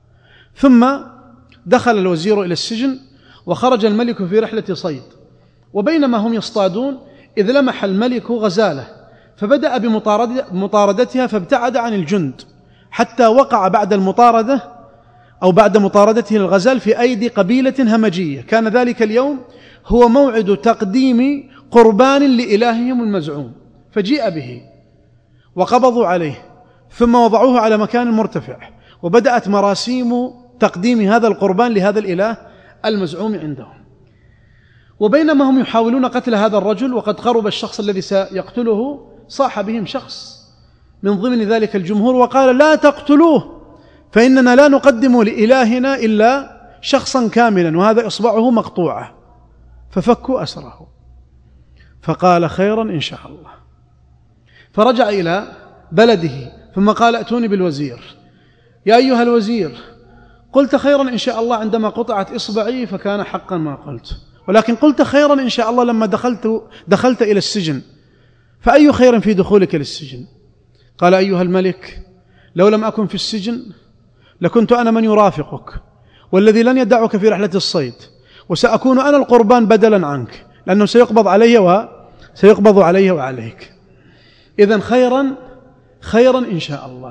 ثم دخل الوزير إلى السجن وخرج الملك في رحلة صيد، وبينما هم يصطادون إذ لمح الملك غزالة، فبدأ بمطاردتها فابتعد عن الجند حتى وقع بعد المطاردة أو بعد مطاردته للغزال في أيدي قبيلة همجية. كان ذلك اليوم هو موعد تقديم قربان لإلههم المزعوم، فجيء به وقبضوا عليه ثم وضعوه على مكان مرتفع، وبدأت مراسيم تقديم هذا القربان لهذا الإله المزعوم عندهم. وبينما هم يحاولون قتل هذا الرجل وقد قرب الشخص الذي سيقتله، صاح بهم شخص من ضمن ذلك الجمهور وقال: لا تقتلوه، فإننا لا نقدم لإلهنا إلا شخصا كاملا وهذا إصبعه مقطوعة. ففكوا أسره، فقال: خيرا إن شاء الله. فرجع إلى بلده ثم قال: ائتوني بالوزير. يا أيها الوزير، قلت خيرا إن شاء الله عندما قطعت إصبعي فكان حقا ما قلت، ولكن قلت خيرا إن شاء الله لما دخلت, دخلت إلى السجن، فأي خير في دخولك للسجن؟ قال: أيها الملك، لو لم أكن في السجن لكنت أنا من يرافقك والذي لن يدعك في رحلة الصيد، وسأكون أنا القربان بدلا عنك، لأنه سيقبض علي وسيقبض علي وعليك. إذن خيرا خيرا إن شاء الله.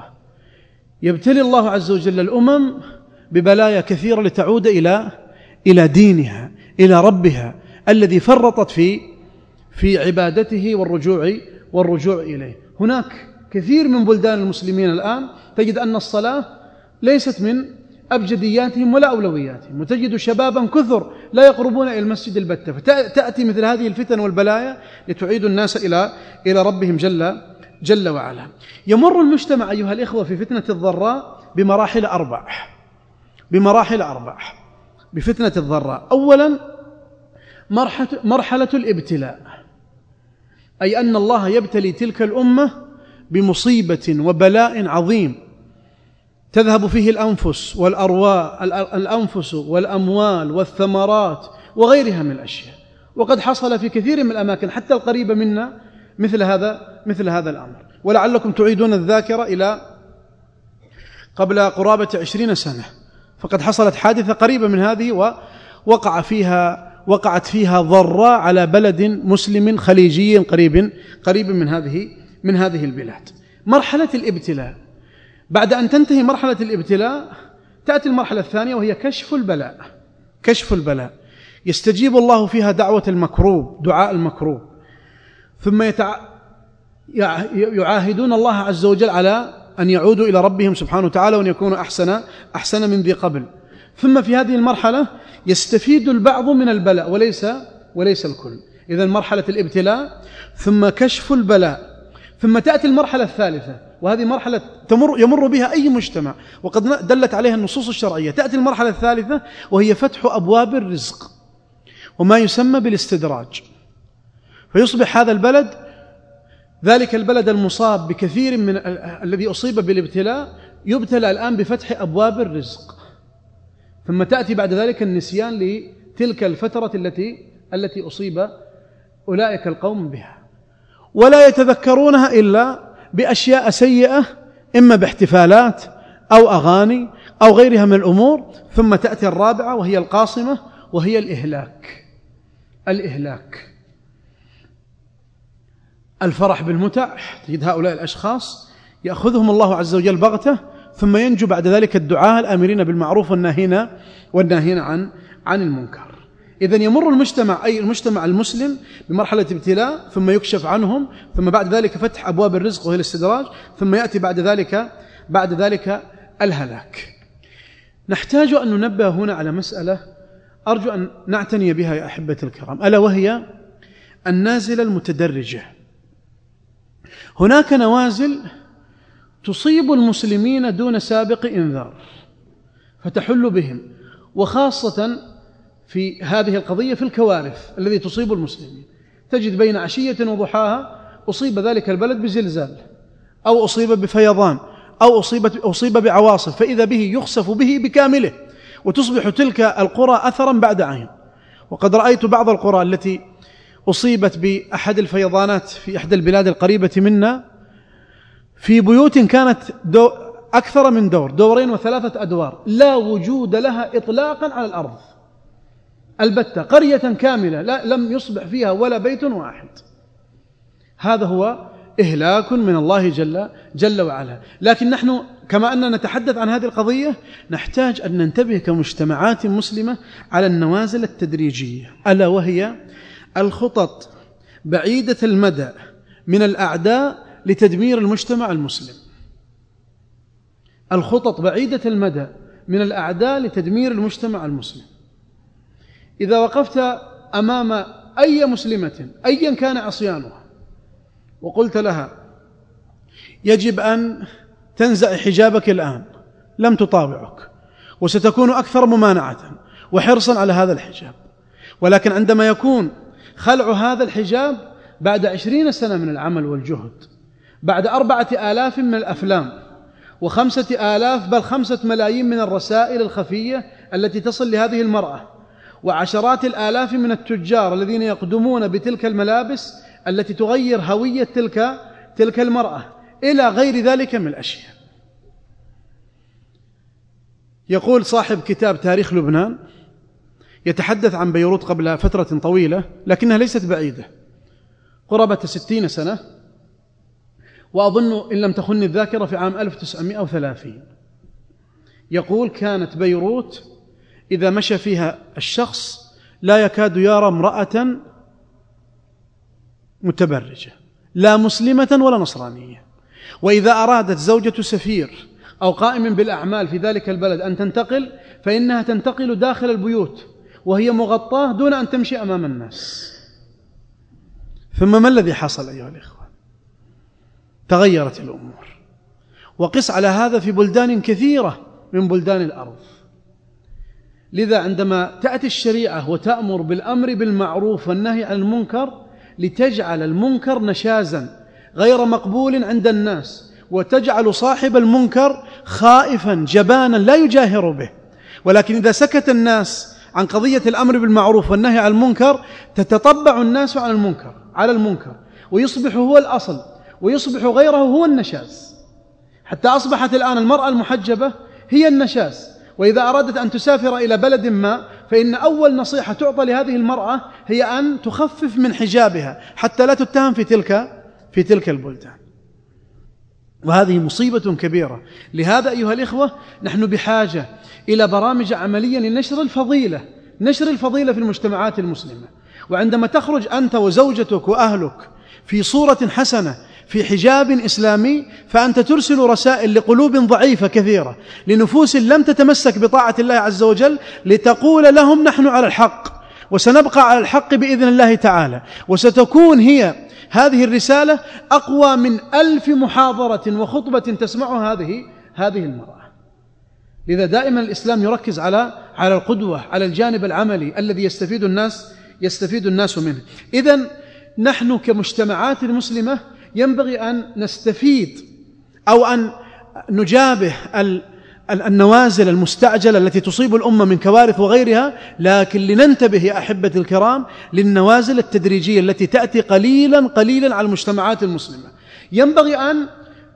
يبتلي الله عز وجل الأمم ببلايا كثيرة لتعود إلى إلى دينها، إلى ربها الذي فرطت في في عبادته والرجوع والرجوع إليه. هناك كثير من بلدان المسلمين الآن تجد أن الصلاة ليست من أبجدياتهم ولا أولوياتهم، وتجد شبابا كثر لا يقربون إلى المسجد البتة، فتأتي مثل هذه الفتن والبلايا لتعيد الناس إلى إلى ربهم جل جل وعلا. يمر المجتمع أيها الإخوة في فتنة الضراء بمراحل أربع بمراحل أربع بفتنة الضراء. أولا مرحلة, مرحلة الابتلاء، أي أن الله يبتلي تلك الأمة بمصيبة وبلاء عظيم تذهب فيه الأنفس والأرواح الأنفس والأموال والثمرات وغيرها من الأشياء. وقد حصل في كثير من الأماكن حتى القريبة منا مثل هذا مثل هذا الأمر. ولعلكم تعيدون الذاكرة إلى قبل قرابة عشرين سنة، فقد حصلت حادثة قريبة من هذه ووقع فيها وقعت فيها ضراء على بلد مسلم خليجي قريب قريب من هذه من هذه البلاد. مرحلة الابتلاء، بعد أن تنتهي مرحلة الابتلاء تأتي المرحلة الثانية وهي كشف البلاء. كشف البلاء يستجيب الله فيها دعوة المكروب، دعاء المكروب، ثم يتع... يعاهدون الله عز وجل على أن يعودوا إلى ربهم سبحانه وتعالى وأن يكونوا أحسن أحسن من ذي قبل. ثم في هذه المرحلة يستفيد البعض من البلاء وليس وليس الكل. إذن مرحلة الابتلاء ثم كشف البلاء، ثم تأتي المرحلة الثالثة، وهذه مرحلة تمر يمر بها أي مجتمع وقد دلت عليها النصوص الشرعية. تأتي المرحلة الثالثة وهي فتح أبواب الرزق وما يسمى بالاستدراج، فيصبح هذا البلد ذلك البلد المصاب بكثير من ال... الذي أصيب بالابتلاء يبتلى الآن بفتح أبواب الرزق، ثم تأتي بعد ذلك النسيان لتلك الفترة التي التي أصيب أولئك القوم بها، ولا يتذكرونها إلا بأشياء سيئة، إما باحتفالات أو أغاني أو غيرها من الأمور. ثم تأتي الرابعة وهي القاصمة، وهي الإهلاك. الإهلاك الفرح بالمتع، تجد هؤلاء الأشخاص يأخذهم الله عز وجل بغتة، ثم ينجو بعد ذلك الدعاة الآمرين بالمعروف والناهين والناهين عن عن المنكر. إذن يمر المجتمع أي المجتمع المسلم بمرحلة ابتلاء، ثم يكشف عنهم، ثم بعد ذلك فتح أبواب الرزق وهي الاستدراج، ثم يأتي بعد ذلك بعد ذلك الهلاك. نحتاج أن ننبه هنا على مسألة أرجو أن نعتني بها يا أحبة الكرام، ألا وهي النازلة المتدرجة. هناك نوازل تصيب المسلمين دون سابق إنذار فتحل بهم، وخاصة في هذه القضية في الكوارث الذي تصيب المسلمين. تجد بين عشية وضحاها أصيب ذلك البلد بزلزال، أو أصيب بفيضان، أو أصيب, أصيب بعواصف، فإذا به يخسف به بكامله، وتصبح تلك القرى أثرا بعد عين. وقد رأيت بعض القرى التي أصيبت بأحد الفيضانات في إحدى البلاد القريبة منا، في بيوت كانت دو أكثر من دور، دورين وثلاثة أدوار، لا وجود لها إطلاقا على الأرض البتة، قرية كاملة لا لم يصبح فيها ولا بيت واحد. هذا هو إهلاك من الله جل, جل وعلا. لكن نحن كما أننا نتحدث عن هذه القضية نحتاج أن ننتبه كمجتمعات مسلمة على النوازل التدريجية، ألا وهي الخطط بعيدة المدى من الأعداء لتدمير المجتمع المسلم. الخطط بعيدة المدى من الأعداء لتدمير المجتمع المسلم. إذا وقفت أمام أي مسلمة أيا كان عصيانها وقلت لها يجب أن تنزع حجابك الآن، لم تطاوعك، وستكون أكثر ممانعة وحرصا على هذا الحجاب. ولكن عندما يكون خلع هذا الحجاب بعد عشرين سنة من العمل والجهد، بعد أربعة آلاف من الأفلام، وخمسة آلاف بل خمسة ملايين من الرسائل الخفية التي تصل لهذه المرأة، وعشرات الآلاف من التجار الذين يقدمون بتلك الملابس التي تغير هوية تلك تلك المرأة، إلى غير ذلك من الأشياء. يقول صاحب كتاب تاريخ لبنان، يتحدث عن بيروت قبل فترة طويلة لكنها ليست بعيدة، قرابة ستين سنة، وأظن إن لم تخن الذاكرة في عام ألف وتسعمائة وثلاثين. يقول كانت بيروت إذا مشى فيها الشخص لا يكاد يرى امرأة متبرجة، لا مسلمة ولا نصرانية. وإذا أرادت زوجة سفير أو قائم بالأعمال في ذلك البلد أن تنتقل، فإنها تنتقل داخل البيوت وهي مغطاة دون أن تمشي أمام الناس. ثم ما الذي حصل أيها الإخوة؟ تغيرت الأمور. وقس على هذا في بلدان كثيرة من بلدان الأرض. لذا عندما تأتي الشريعة وتأمر بالأمر بالمعروف والنهي عن المنكر لتجعل المنكر نشازا غير مقبول عند الناس، وتجعل صاحب المنكر خائفا جبانا لا يجاهر به، ولكن إذا سكت الناس عن قضية الأمر بالمعروف والنهي عن المنكر تتطبع الناس على المنكر على المنكر ويصبح هو الأصل، ويصبح غيره هو النشاز، حتى أصبحت الآن المرأة المحجبة هي النشاز. وإذا أرادت أن تسافر إلى بلد ما، فإن أول نصيحة تعطى لهذه المرأة هي أن تخفف من حجابها حتى لا تتهم في تلك في تلك البلدان. وهذه مصيبة كبيرة. لهذا أيها الإخوة نحن بحاجة إلى برامج عملية لنشر الفضيلة نشر الفضيلة في المجتمعات المسلمة. وعندما تخرج أنت وزوجتك وأهلك في صورة حسنة في حجاب إسلامي، فأنت ترسل رسائل لقلوب ضعيفة كثيرة، لنفوس لم تتمسك بطاعة الله عز وجل، لتقول لهم نحن على الحق وسنبقى على الحق بإذن الله تعالى. وستكون هي هذه الرسالة أقوى من ألف محاضرة وخطبة تسمعها هذه هذه المرأة. لذا دائما الإسلام يركز على على القدوة، على الجانب العملي الذي يستفيد الناس يستفيد الناس منه. إذن نحن كمجتمعات مسلمة ينبغي أن نستفيد أو أن نجابه النوازل المستعجلة التي تصيب الأمة من كوارث وغيرها، لكن لننتبه يا أحبة الكرام للنوازل التدريجية التي تأتي قليلا قليلا على المجتمعات المسلمة. ينبغي أن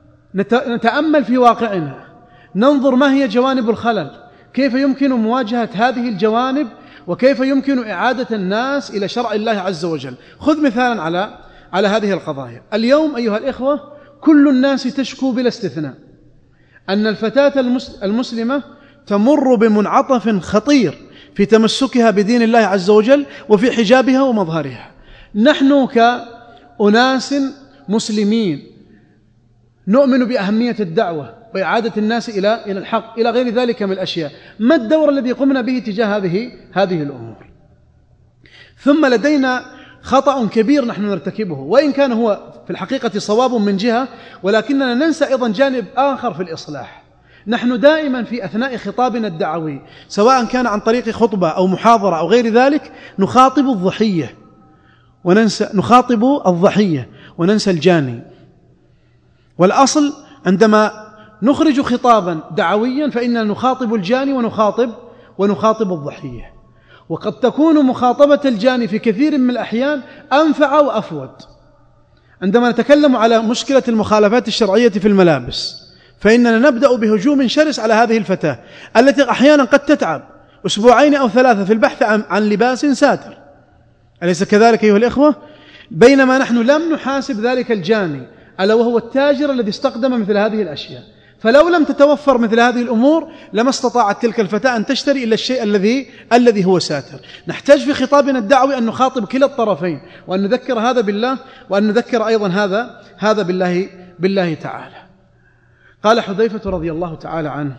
نتأمل في واقعنا، ننظر ما هي جوانب الخلل، كيف يمكن مواجهة هذه الجوانب، وكيف يمكن إعادة الناس إلى شرع الله عز وجل. خذ مثالا على على هذه القضايا. اليوم أيها الإخوة كل الناس تشكو بلا استثناء أن الفتاة المسلمة تمر بمنعطف خطير في تمسكها بدين الله عز وجل وفي حجابها ومظهرها. نحن كأناس مسلمين نؤمن بأهمية الدعوة وإعادة الناس إلى إلى الحق إلى غير ذلك من الأشياء. ما الدور الذي قمنا به تجاه هذه هذه الأمور؟ ثم لدينا خطأ كبير نحن نرتكبه، وإن كان هو في الحقيقة صواب من جهة، ولكننا ننسى أيضا جانب آخر في الإصلاح. نحن دائما في أثناء خطابنا الدعوي سواء كان عن طريق خطبة أو محاضرة أو غير ذلك نخاطب الضحية وننسى نخاطب الضحية وننسى الجاني. والأصل عندما نخرج خطابا دعويا فإننا نخاطب الجاني ونخاطب ونخاطب الضحية. وقد تكون مخاطبة الجاني في كثير من الأحيان أنفع وأفود. عندما نتكلم على مشكلة المخالفات الشرعية في الملابس فإننا نبدأ بهجوم شرس على هذه الفتاة التي أحيانا قد تتعب أسبوعين أو ثلاثة في البحث عن, عن لباس ساتر، أليس كذلك أيها الإخوة؟ بينما نحن لم نحاسب ذلك الجاني ألا وهو التاجر الذي استخدم مثل هذه الأشياء. فلو لم تتوفر مثل هذه الأمور لما استطاعت تلك الفتاة أن تشتري إلا الشيء الذي الذي هو ساتر. نحتاج في خطابنا الدعوي أن نخاطب كلا الطرفين، وأن نذكر هذا بالله وأن نذكر أيضا هذا هذا بالله بالله تعالى. قال حذيفة رضي الله تعالى عنه: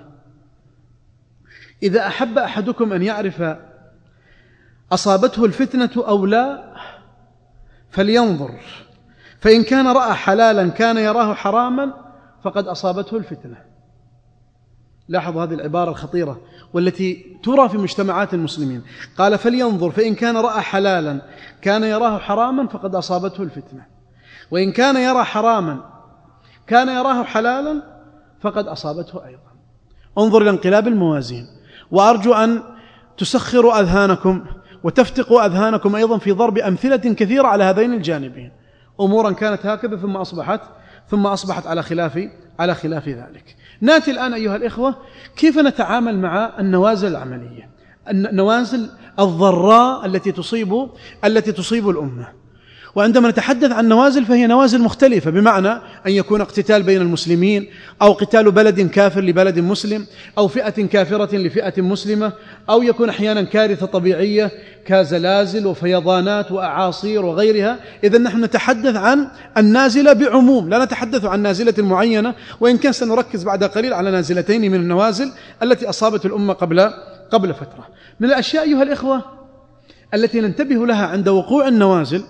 إذا أحب أحدكم أن يعرف أصابته الفتنة أو لا فلينظر، فإن كان رأى حلالا كان يراه حراما فقد أصابته الفتنة. لاحظوا هذه العبارة الخطيرة والتي ترى في مجتمعات المسلمين. قال: فلينظر، فإن كان رأى حلالا كان يراه حراما فقد أصابته الفتنة، وإن كان يرى حراما كان يراه حلالا فقد أصابته أيضا. انظر إلى انقلاب الموازين. وأرجو أن تسخروا أذهانكم وتفتقوا أذهانكم أيضا في ضرب أمثلة كثيرة على هذين الجانبين. أمورا كانت هكذا ثم أصبحت ثم أصبحت على خلاف على خلاف ذلك. نأتي الآن أيها الإخوة كيف نتعامل مع النوازل العملية، النوازل الضراء التي تصيب التي تصيب الأمة. وعندما نتحدث عن نوازل فهي نوازل مختلفة، بمعنى أن يكون اقتتال بين المسلمين، أو قتال بلد كافر لبلد مسلم، أو فئة كافرة لفئة مسلمة، أو يكون أحيانا كارثة طبيعية كزلازل وفيضانات وأعاصير وغيرها. إذن نحن نتحدث عن النازلة بعموم، لا نتحدث عن نازلة معينة، وإن كان سنركز بعد قليل على نازلتين من النوازل التي أصابت الأمة قبل قبل فترة. من الأشياء أيها الإخوة التي ننتبه لها عند وقوع النوازل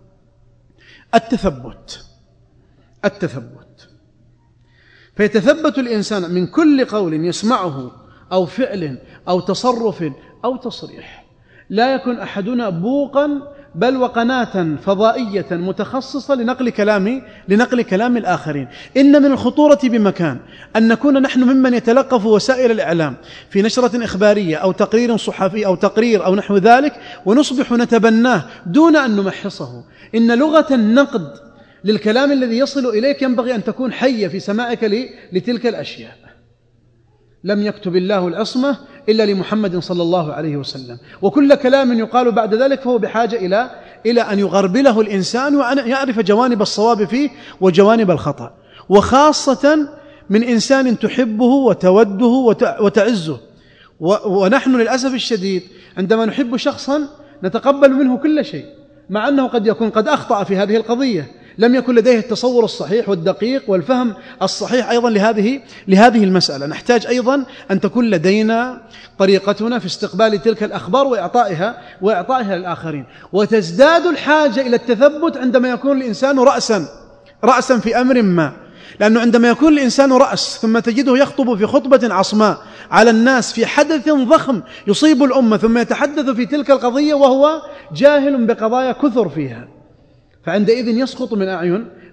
التثبت التثبت فيتثبت الإنسان من كل قول يسمعه أو فعل أو تصرف أو تصريح. لا يكن أحدنا بوقا بل وقناة فضائية متخصصة لنقل كلام لنقل كلام الآخرين. إن من الخطورة بمكان أن نكون نحن ممن يتلقف وسائل الإعلام في نشرة إخبارية أو تقرير صحفي أو تقرير أو نحو ذلك ونصبح نتبناه دون أن نمحصه. إن لغة النقد للكلام الذي يصل إليك ينبغي أن تكون حية في سماعك لتلك الأشياء. لم يكتب الله العصمة إلا لمحمد صلى الله عليه وسلم، وكل كلام يقال بعد ذلك فهو بحاجة إلى إلى أن يغربله الإنسان وأن يعرف جوانب الصواب فيه وجوانب الخطأ، وخاصة من إنسان تحبه وتوده وتعزه. ونحن للأسف الشديد عندما نحب شخصا نتقبل منه كل شيء، مع أنه قد يكون قد أخطأ في هذه القضية، لم يكن لديه التصور الصحيح والدقيق والفهم الصحيح أيضا لهذه لهذه المسألة. نحتاج أيضا أن تكون لدينا طريقتنا في استقبال تلك الأخبار وإعطائها وإعطائها للآخرين. وتزداد الحاجة إلى التثبت عندما يكون الإنسان رأسا رأسا في أمر ما، لأنه عندما يكون الإنسان رأس ثم تجده يخطب في خطبة عصماء على الناس في حدث ضخم يصيب الأمة ثم يتحدث في تلك القضية وهو جاهل بقضايا كثر فيها، فعندئذ يسقط من أعين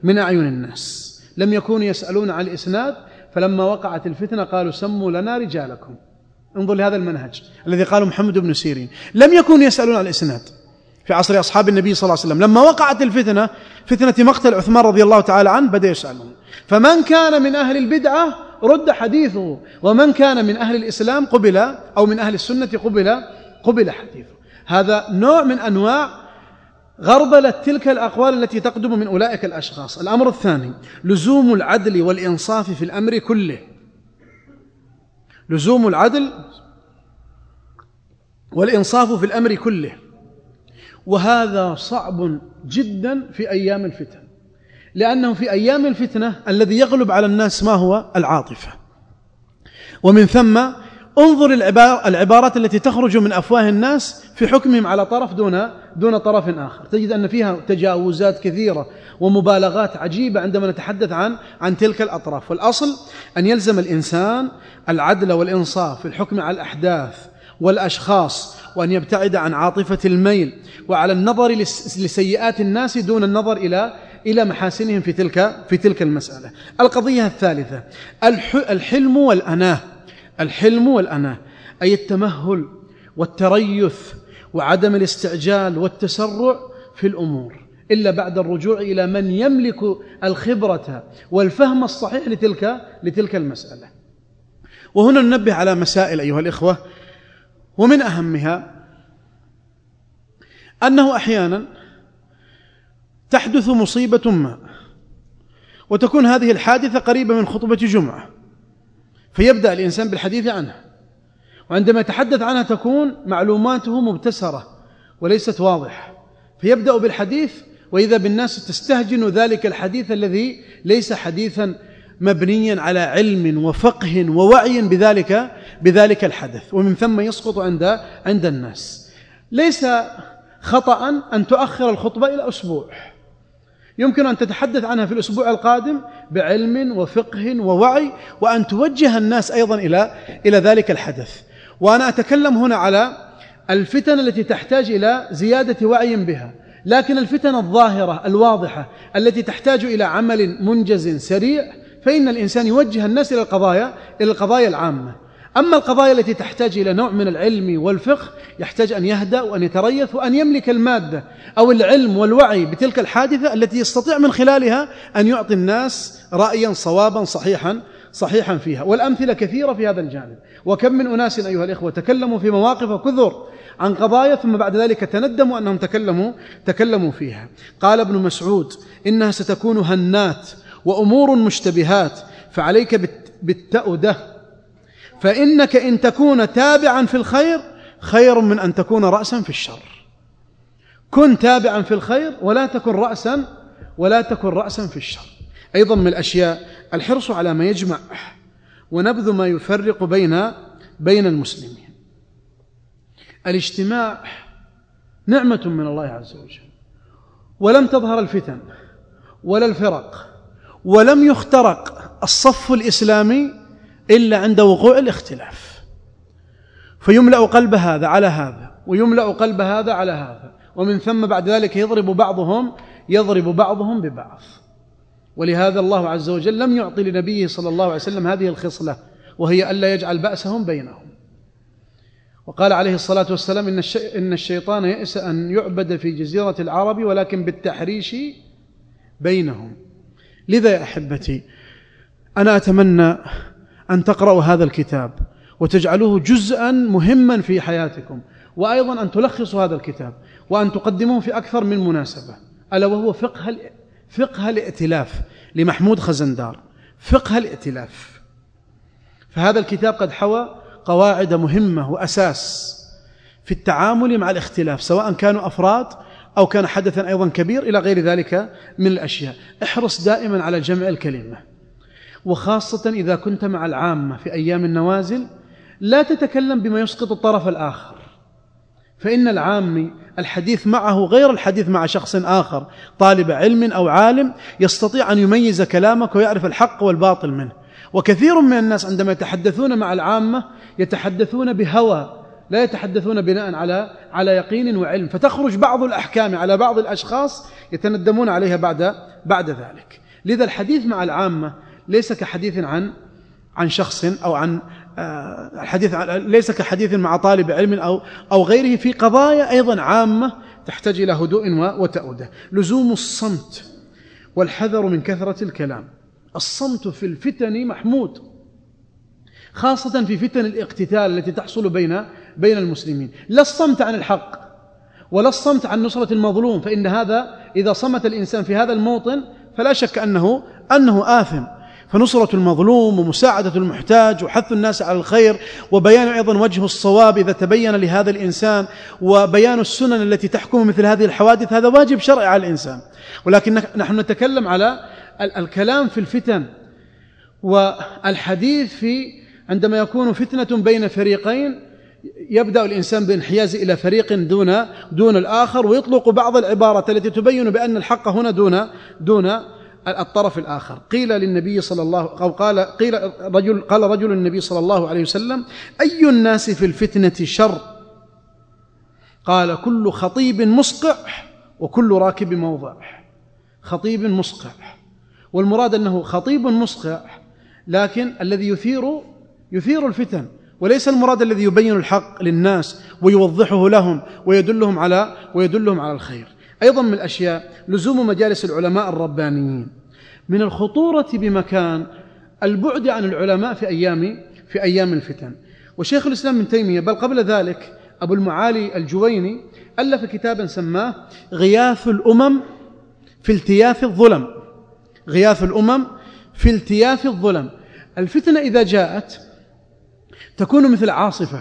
من أعين الناس. لم يكونوا يسألون عن الإسناد، فلما وقعت الفتنة قالوا سموا لنا رجالكم. انظر لهذا المنهج الذي قاله محمد بن سيرين. لم يكونوا يسألون عن الإسناد في عصر أصحاب النبي صلى الله عليه وسلم. لما وقعت الفتنة، فتنة مقتل عثمان رضي الله تعالى عنه، بدأ يسألون. فمن كان من أهل البدعة رد حديثه، ومن كان من أهل الإسلام قبل، أو من أهل السنة قبل قبل حديثه. هذا نوع من أنواع غربلة تلك الأقوال التي تقدم من أولئك الأشخاص. الأمر الثاني لزوم العدل والإنصاف في الأمر كله. لزوم العدل والإنصاف في الأمر كله، وهذا صعب جدا في أيام الفتن، لأنه في أيام الفتنة الذي يغلب على الناس ما هو؟ العاطفة. ومن ثم انظر العبارات التي تخرج من أفواه الناس في حكمهم على طرف دون دون طرف آخر، تجد أن فيها تجاوزات كثيرة ومبالغات عجيبة عندما نتحدث عن عن تلك الأطراف. والأصل أن يلزم الإنسان العدل والإنصاف في الحكم على الأحداث والأشخاص، وأن يبتعد عن عاطفة الميل وعلى النظر لسيئات الناس دون النظر إلى إلى محاسنهم في تلك في تلك المسألة. القضية الثالثة الحلم والأناة. الحلم والأناة أي التمهل والتريث وعدم الاستعجال والتسرع في الأمور، إلا بعد الرجوع إلى من يملك الخبرة والفهم الصحيح لتلك لتلك المسألة. وهنا ننبه على مسائل أيها الإخوة، ومن أهمها أنه أحيانا تحدث مصيبة ما، وتكون هذه الحادثة قريبة من خطبة جمعة، فيبدأ الإنسان بالحديث عنها، وعندما يتحدث عنها تكون معلوماته مبتسرة وليست واضحة، فيبدأ بالحديث، وإذا بالناس تستهجن ذلك الحديث الذي ليس حديثا مبنيا على علم وفقه ووعي بذلك بذلك الحدث، ومن ثم يسقط عند عند الناس. ليس خطأ أن تؤخر الخطبة إلى أسبوع، يمكن أن تتحدث عنها في الأسبوع القادم بعلم وفقه ووعي، وأن توجه الناس أيضا إلى إلى ذلك الحدث. وأنا أتكلم هنا على الفتن التي تحتاج إلى زيادة وعي بها، لكن الفتن الظاهرة الواضحة التي تحتاج إلى عمل منجز سريع، فإن الإنسان يوجه الناس إلى القضايا إلى القضايا العامة. أما القضايا التي تحتاج إلى نوع من العلم والفقه، يحتاج أن يهدأ وأن يتريث وأن يملك المادة أو العلم والوعي بتلك الحادثة التي يستطيع من خلالها أن يعطي الناس رأيا صوابا صحيحا صحيحا فيها. والأمثلة كثيرة في هذا الجانب، وكم من أناس أيها الإخوة تكلموا في مواقف كثر عن قضايا ثم بعد ذلك تندموا أنهم تكلموا تكلموا فيها. قال ابن مسعود: إنها ستكون هنات وأمور مشتبهات، فعليك بالتأودة، فإنك إن تكون تابعا في الخير خير من أن تكون رأسا في الشر. كن تابعا في الخير ولا تكن رأسا ولا تكن رأسا في الشر. أيضا من الأشياء الحرص على ما يجمع ونبذ ما يفرق بين بين المسلمين. الاجتماع نعمة من الله عز وجل، ولم تظهر الفتن ولا الفرق، ولم يخترق الصف الإسلامي إلا عند وقوع الاختلاف، فيملأ قلب هذا على هذا ويملأ قلب هذا على هذا، ومن ثم بعد ذلك يضرب بعضهم يضرب بعضهم ببعض. ولهذا الله عز وجل لم يعطي لنبيه صلى الله عليه وسلم هذه الخصلة، وهي ألا يجعل بأسهم بينهم. وقال عليه الصلاة والسلام: إن, الشي... إن الشيطان يئس أن يعبد في جزيرة العرب ولكن بالتحريش بينهم. لذا يا أحبتي، أنا أتمنى أن تقرأوا هذا الكتاب وتجعلوه جزءا مهما في حياتكم، وأيضا أن تلخصوا هذا الكتاب وأن تقدموه في أكثر من مناسبة، ألا وهو فقه فقه الائتلاف لمحمود خزندار. فقه الائتلاف، فهذا الكتاب قد حوى قواعد مهمة وأساس في التعامل مع الاختلاف، سواء كانوا أفراد أو كان حدثا أيضا كبير إلى غير ذلك من الأشياء. احرص دائما على جمع الكلمة، وخاصة إذا كنت مع العامة في أيام النوازل لا تتكلم بما يسقط الطرف الآخر، فإن العامي الحديث معه غير الحديث مع شخص آخر طالب علم أو عالم يستطيع أن يميز كلامك ويعرف الحق والباطل منه. وكثير من الناس عندما يتحدثون مع العامة يتحدثون بهوى لا يتحدثون بناء على على يقين وعلم، فتخرج بعض الأحكام على بعض الأشخاص يتندمون عليها بعد بعد ذلك. لذا الحديث مع العامة ليس كحديث عن عن شخص أو عن الحديث ليس كحديث مع طالب علم أو أو غيره في قضايا أيضا عامة تحتاج إلى هدوء وتأودة. لزوم الصمت والحذر من كثرة الكلام. الصمت في الفتن محمود، خاصة في فتن الاقتتال التي تحصل بين بين المسلمين. لا الصمت عن الحق ولا الصمت عن نصرة المظلوم، فإن هذا إذا صمت الإنسان في هذا الموطن فلا شك أنه أنه آثم. فنصرة المظلوم ومساعدة المحتاج وحث الناس على الخير وبيان أيضا وجه الصواب إذا تبين لهذا الإنسان وبيان السنن التي تحكم مثل هذه الحوادث، هذا واجب شرعي على الإنسان. ولكن نحن نتكلم على الكلام في الفتن والحديث في عندما يكون فتنة بين فريقين، يبدأ الإنسان بانحياز إلى فريق دون دون الآخر، ويطلق بعض العبارات التي تبين بأن الحق هنا دون دون الطرف الآخر. قيل للنبي صلى الله أو قال قيل رجل قال رجل النبي صلى الله عليه وسلم: أي الناس في الفتنة شر؟ قال: كل خطيب مسقع وكل راكب موضع. خطيب مسقع، والمراد أنه خطيب مسقع لكن الذي يثير يثير الفتن، وليس المراد الذي يبين الحق للناس ويوضحه لهم ويدلهم على ويدلهم على الخير. أيضا من الأشياء لزوم مجالس العلماء الربانيين. من الخطورة بمكان البعد عن العلماء في أيام في أيام الفتن. وشيخ الإسلام ابن تيمية بل قبل ذلك أبو المعالي الجويني ألف كتابا سماه غياث الأمم في التياث الظلم. غياث الأمم في التياث الظلم. الفتنة إذا جاءت تكون مثل عاصفة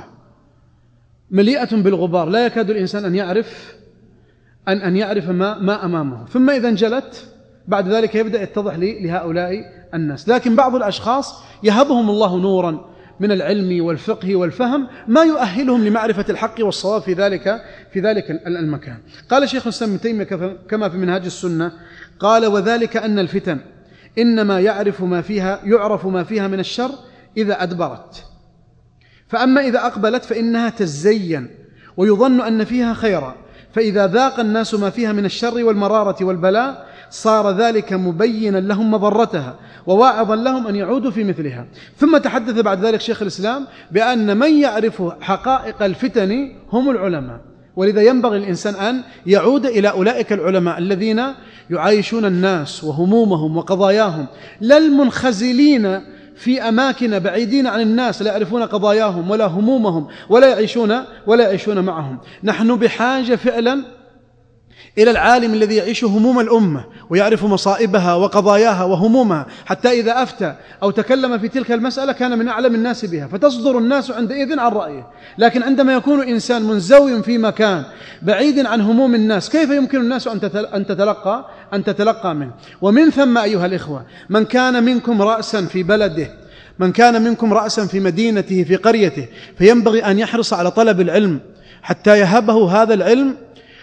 مليئة بالغبار، لا يكاد الإنسان أن يعرف أن أن يعرف ما ما أمامه، ثم إذا انجلت بعد ذلك يبدأ يتضح لهؤلاء الناس. لكن بعض الأشخاص يهبهم الله نورا من العلم والفقه والفهم ما يؤهلهم لمعرفة الحق والصواب في ذلك في ذلك المكان. قال شيخ الإسلام ابن تيمية كما في منهاج السنة، قال: وذلك أن الفتن إنما يعرف ما فيها يعرف ما فيها من الشر إذا أدبرت، فأما إذا أقبلت فإنها تزين ويظن أن فيها خيرا، فإذا ذاق الناس ما فيها من الشر والمرارة والبلاء صار ذلك مبينا لهم مضرتها وواعظا لهم أن يعودوا في مثلها. ثم تحدث بعد ذلك شيخ الإسلام بأن من يعرف حقائق الفتن هم العلماء، ولذا ينبغي الإنسان أن يعود إلى أولئك العلماء الذين يعايشون الناس وهمومهم وقضاياهم، لا المنخزلين في أماكن بعيدين عن الناس لا يعرفون قضاياهم ولا همومهم ولا يعيشون ولا يعيشون معهم. نحن بحاجة فعلا إلى العالم الذي يعيش هموم الأمة ويعرف مصائبها وقضاياها وهمومها، حتى إذا أفتى أو تكلم في تلك المسألة كان من أعلم الناس بها، فتصدر الناس عندئذ عن رأيه. لكن عندما يكون إنسان منزوي في مكان بعيد عن هموم الناس، كيف يمكن الناس أن تتلقى أن تتلقى منه؟ ومن ثم أيها الإخوة، من كان منكم رأسا في بلده، من كان منكم رأسا في مدينته في قريته، فينبغي أن يحرص على طلب العلم حتى يهبه هذا العلم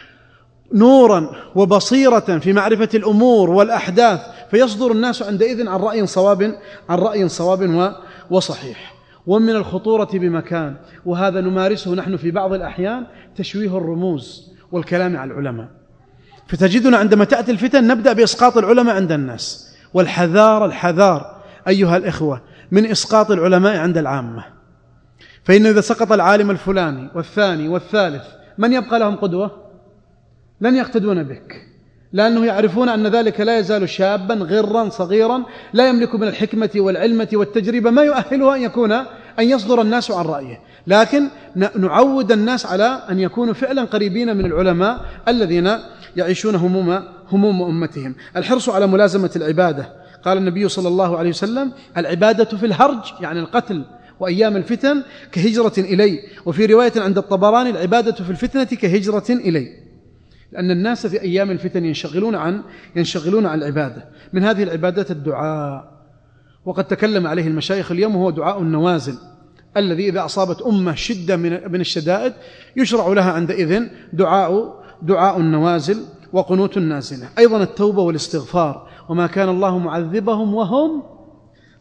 نورا وبصيرة في معرفة الأمور والأحداث، فيصدر الناس عندئذ عن رأي صواب عن رأي صواب وصحيح. ومن الخطورة بمكان، وهذا نمارسه نحن في بعض الأحيان، تشويه الرموز والكلام على العلماء. فتجدنا عندما تأتي الفتن نبدأ بإسقاط العلماء عند الناس، والحذار الحذار أيها الإخوة من إسقاط العلماء عند العامة. فإن إذا سقط العالم الفلاني والثاني والثالث من يبقى لهم قدوة؟ لن يقتدون بك، لأنه يعرفون أن ذلك لا يزال شابا غرا صغيرا لا يملك من الحكمة والعلمة والتجربة ما يؤهله أن يكون أن يصدر الناس عن رأيه. لكن نعود الناس على أن يكونوا فعلا قريبين من العلماء الذين يعيشون هموم هموم أمتهم. الحرص على ملازمة العبادة. قال النبي صلى الله عليه وسلم: العبادة في الهرج يعني القتل وأيام الفتن كهجرة إلي. وفي رواية عند الطبراني: العبادة في الفتنة كهجرة إلي، لأن الناس في أيام الفتن ينشغلون عن ينشغلون عن العبادة. من هذه العبادات الدعاء، وقد تكلم عليه المشايخ اليوم، هو دعاء النوازل الذي إذا أصابت أمة شدة من الشدائد يشرع لها عندئذ دعاء دعاء النوازل وقنوت النازلة. أيضا التوبة والاستغفار، وما كان الله معذبهم وهم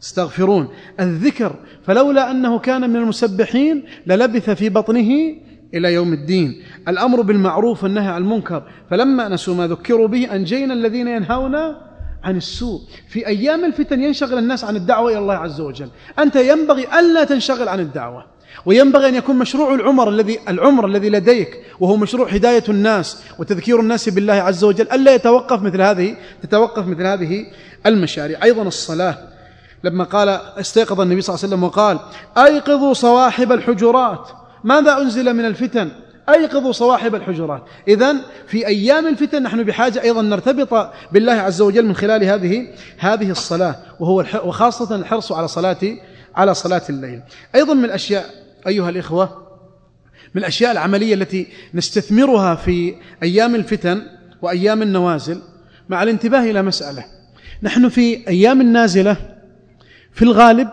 استغفرون الذكر، فلولا أنه كان من المسبحين للبث في بطنه إلى يوم الدين. الأمر بالمعروف والنهي عن المنكر، فلما نسوا ما ذكروا به أنجينا الذين ينهون عن السوء. في أيام الفتن ينشغل الناس عن الدعوة إلى الله عز وجل، أنت ينبغي ألا تنشغل عن الدعوة، وينبغي أن يكون مشروع العمر الذي العمر الذي لديك وهو مشروع هداية الناس وتذكير الناس بالله عز وجل ألا يتوقف مثل هذه تتوقف مثل هذه المشاريع. أيضا الصلاة، لما قال استيقظ النبي صلى الله عليه وسلم وقال أيقظوا صواحب الحجرات، ماذا أنزل من الفتن؟ أيقظوا صواحب الحجرات. إذن في أيام الفتن نحن بحاجة أيضا نرتبط بالله عز وجل من خلال هذه هذه الصلاة، وهو وخاصة الحرص على صلاة على صلاة الليل. أيضا من الأشياء أيها الإخوة، من الأشياء العملية التي نستثمرها في أيام الفتن وأيام النوازل، مع الانتباه إلى مسألة. نحن في أيام النازلة في الغالب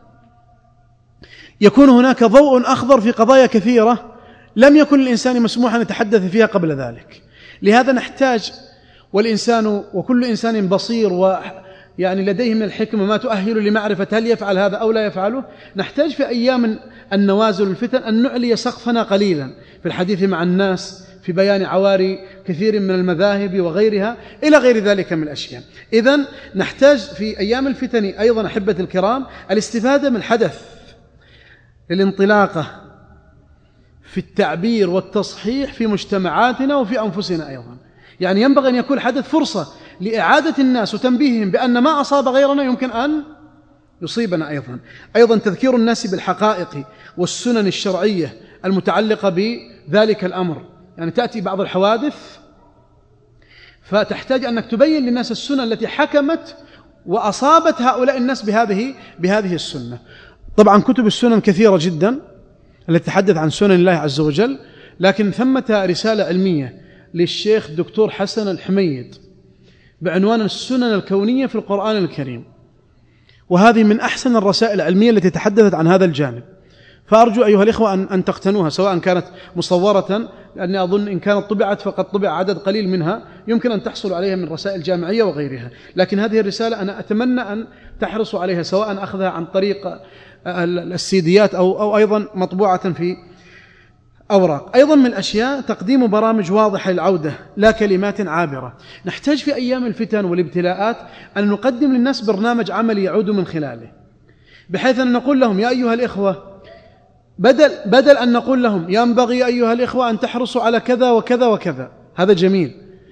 يكون هناك ضوء أخضر في قضايا كثيرة لم يكن الإنسان مسموحا أن يتحدث فيها قبل ذلك. لهذا نحتاج، والإنسان وكل إنسان بصير ويعني لديه من الحكمة ما تؤهل لمعرفة هل يفعل هذا أو لا يفعله، نحتاج في أيام النوازل الفتن أن نعلي سقفنا قليلا في الحديث مع الناس، في بيان عواري كثير من المذاهب وغيرها إلى غير ذلك من الأشياء. إذن نحتاج في أيام الفتن أيضا أحبة الكرام الاستفادة من حدث للانطلاقة في التعبير والتصحيح في مجتمعاتنا وفي أنفسنا أيضا. يعني ينبغي أن يكون حدث فرصة لإعادة الناس وتنبيههم بأن ما أصاب غيرنا يمكن أن يصيبنا أيضا. أيضا تذكير الناس بالحقائق والسنن الشرعية المتعلقة بذلك الأمر. يعني تأتي بعض الحوادث فتحتاج أنك تبين للناس السنن التي حكمت وأصابت هؤلاء الناس بهذه بهذه السنة. طبعا كتب السنن كثيرة جدا التي تتحدث عن سنن الله عز وجل، لكن ثمة رسالة علمية للشيخ دكتور حسن الحميد بعنوان السنن الكونية في القرآن الكريم، وهذه من أحسن الرسائل العلمية التي تحدثت عن هذا الجانب. فأرجو أيها الإخوة أن, أن تقتنوها، سواء كانت مصورة، لأني أظن إن كانت طبعت فقد طبع عدد قليل منها يمكن أن تحصل عليها من رسائل جامعية وغيرها، لكن هذه الرسالة أنا أتمنى أن تحرصوا عليها، سواء أخذها عن طريق السيديات أو, أو أيضا مطبوعة في أوراق. أيضا من الأشياء تقديم برامج واضحة للعودة لا كلمات عابرة. نحتاج في أيام الفتن والابتلاءات أن نقدم للناس برنامج عملي يعود من خلاله، بحيث أن نقول لهم يا أيها الإخوة، بدل, بدل أن نقول لهم ينبغي أيها الإخوة أن تحرصوا على كذا وكذا وكذا، هذا جميل،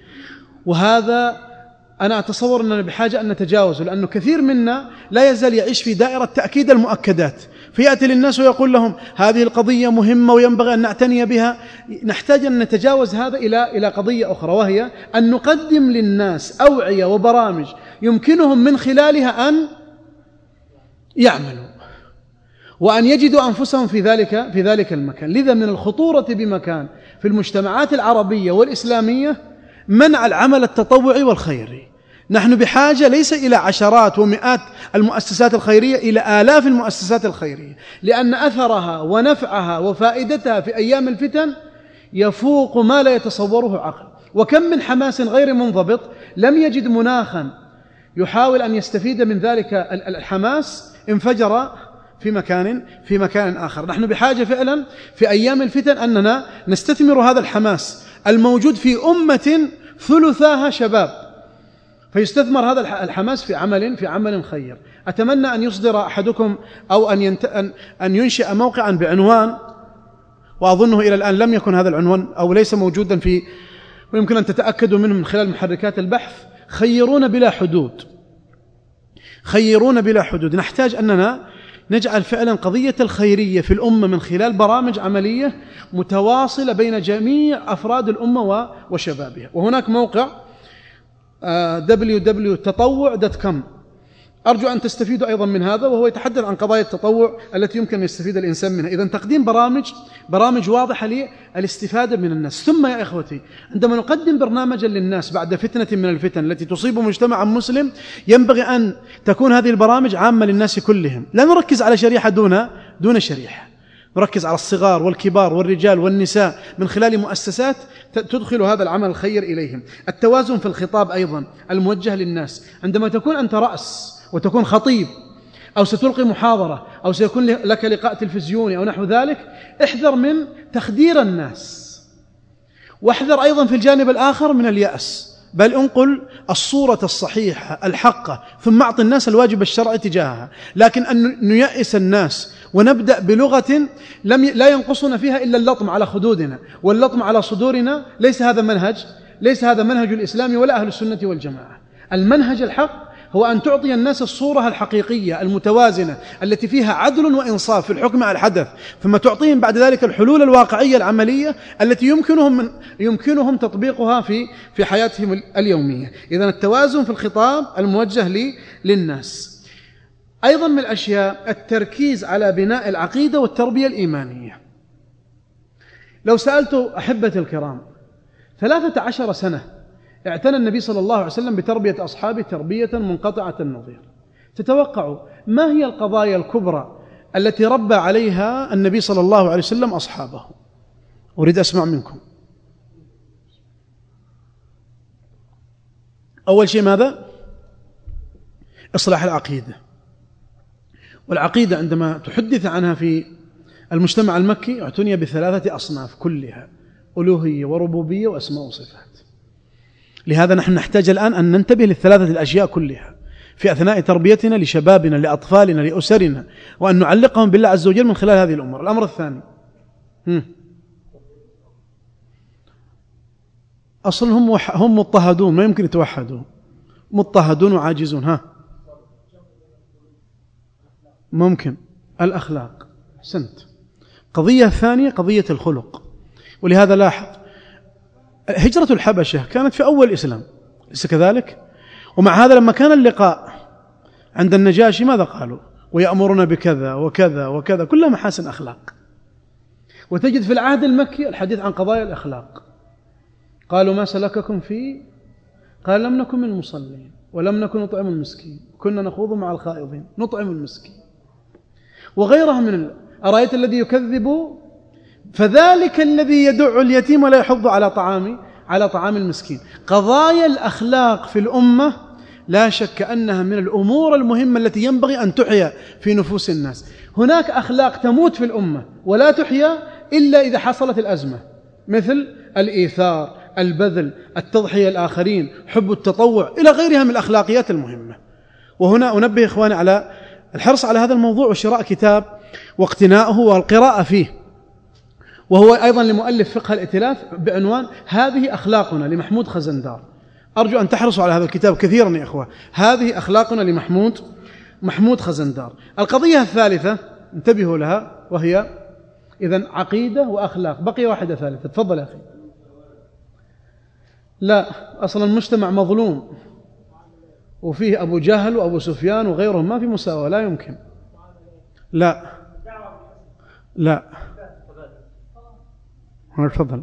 وهذا أنا أتصور أننا بحاجة أن نتجاوزه، لأنه كثير منا لا يزال يعيش في دائرة تأكيد المؤكدات، فيأتي للناس ويقول لهم هذه القضية مهمة وينبغي أن نعتني بها. نحتاج أن نتجاوز هذا إلى إلى قضية أخرى، وهي أن نقدم للناس أوعية وبرامج يمكنهم من خلالها أن يعملوا وأن يجدوا أنفسهم في ذلك في ذلك المكان. لذا من الخطورة بمكان في المجتمعات العربية والإسلامية منع العمل التطوعي والخيري. نحن بحاجة ليس إلى عشرات ومئات المؤسسات الخيرية، إلى آلاف المؤسسات الخيرية، لأن أثرها ونفعها وفائدتها في أيام الفتن يفوق ما لا يتصوره عقل. وكم من حماس غير منضبط لم يجد مناخا يحاول أن يستفيد من ذلك الحماس انفجر في مكان في مكان آخر. نحن بحاجة فعلا في أيام الفتن أننا نستثمر هذا الحماس الموجود في أمة ثلثاها شباب، فيستثمر هذا الحماس في عمل في عمل خير. أتمنى أن يصدر أحدكم أو أن ينت... أن ينشئ موقعا بعنوان، وأظنه إلى الآن لم يكن هذا العنوان أو ليس موجودا في، ويمكن أن تتأكدوا منه من خلال محركات البحث، خيرون بلا حدود. خيرون بلا حدود. نحتاج أننا نجعل فعلا قضية الخيرية في الأمة من خلال برامج عملية متواصلة بين جميع أفراد الأمة وشبابها. وهناك موقع دبليو دبليو دوت تطوع دوت كوم، أرجو أن تستفيدوا أيضا من هذا، وهو يتحدث عن قضايا التطوع التي يمكن أن يستفيد الإنسان منها. إذن تقديم برامج برامج واضحة للاستفادة من الناس. ثم يا إخوتي، عندما نقدم برنامجا للناس بعد فتنة من الفتن التي تصيب مجتمعا مسلم، ينبغي أن تكون هذه البرامج عامة للناس كلهم، لا نركز على شريحة دون دون شريحة، نركز على الصغار والكبار والرجال والنساء من خلال مؤسسات تدخل هذا العمل الخير إليهم. التوازن في الخطاب أيضا الموجه للناس، عندما تكون أنت رأس وتكون خطيب، أو ستلقي محاضرة أو سيكون لك لقاء تلفزيوني أو نحو ذلك، احذر من تخدير الناس، واحذر أيضا في الجانب الآخر من اليأس، بل انقل الصورة الصحيحة الحقة ثم أعطي الناس الواجب الشرعي تجاهها. لكن أن نيأس الناس ونبدأ بلغة لم ي... لا ينقصنا فيها إلا اللطم على خدودنا واللطم على صدورنا، ليس هذا منهج ليس هذا منهج الإسلام ولا أهل السنة والجماعة. المنهج الحق هو أن تعطي الناس الصورة الحقيقية المتوازنة التي فيها عدل وإنصاف في الحكم على الحدث، ثم تعطيهم بعد ذلك الحلول الواقعية العملية التي يمكنهم من يمكنهم تطبيقها في في حياتهم اليومية. إذن التوازن في الخطاب الموجه لي للناس. أيضا من الأشياء التركيز على بناء العقيدة والتربية الإيمانية. لو سألت أحبة الكرام، ثلاثة عشر سنة اعتنى النبي صلى الله عليه وسلم بتربية أصحابه تربية منقطعة النظير، تتوقعوا ما هي القضايا الكبرى التي ربى عليها النبي صلى الله عليه وسلم أصحابه؟ أريد أسمع منكم. أول شيء ماذا؟ إصلاح العقيدة. والعقيدة عندما تحدث عنها في المجتمع المكي اعتني بثلاثة أصناف كلها: ألوهية وربوبية وأسماء وصفات. لهذا نحن نحتاج الآن أن ننتبه للثلاثة الأشياء كلها في أثناء تربيتنا لشبابنا لأطفالنا لأسرنا، وأن نعلقهم بالله عز وجل من خلال هذه الأمور. الأمر الثاني، هم أصلا هم وح... هم مضطهدون، ما يمكن يتوحدوا، مضطهدون وعاجزون. ها ممكن الأخلاق. سنت. قضية الثانية قضية الخلق. ولهذا لاحظ هجرة الحبشة كانت في أول الإسلام، ليس كذلك؟ ومع هذا لما كان اللقاء عند النجاشي ماذا قالوا؟ ويأمرنا بكذا وكذا وكذا، كلها محاسن أخلاق. وتجد في العهد المكي الحديث عن قضايا الأخلاق. قالوا ما سلككم فيه؟ قال لم نكن من المصلين ولم نكن نطعم المسكين كنا نخوض مع الخائضين. نطعم المسكين وغيرها من ال... أرأيت الذي يكذب فذلك الذي يدع اليتيم ولا يحض على طعام على طعام المسكين. قضايا الأخلاق في الأمة لا شك أنها من الأمور المهمة التي ينبغي أن تحيا في نفوس الناس. هناك أخلاق تموت في الأمة ولا تحيا إلا إذا حصلت الأزمة، مثل الإيثار، البذل، التضحية الآخرين، حب التطوع، إلى غيرها من الأخلاقيات المهمة. وهنا أنبه إخواني على الحرص على هذا الموضوع وشراء كتاب واقتناؤه والقراءة فيه، وهو أيضا لمؤلف فقه الائتلاف بعنوان هذه أخلاقنا لمحمود خزندار. أرجو أن تحرصوا على هذا الكتاب كثيرا يا إخوة. هذه أخلاقنا لمحمود محمود خزندار. القضية الثالثة انتبهوا لها، وهي إذن عقيدة وأخلاق. بقي واحدة ثالثة، تفضل يا أخي. لا، أصلا المجتمع مظلوم وفيه أبو جهل وأبو سفيان وغيرهم، ما في مساواة، لا يمكن. لا لا تفضل.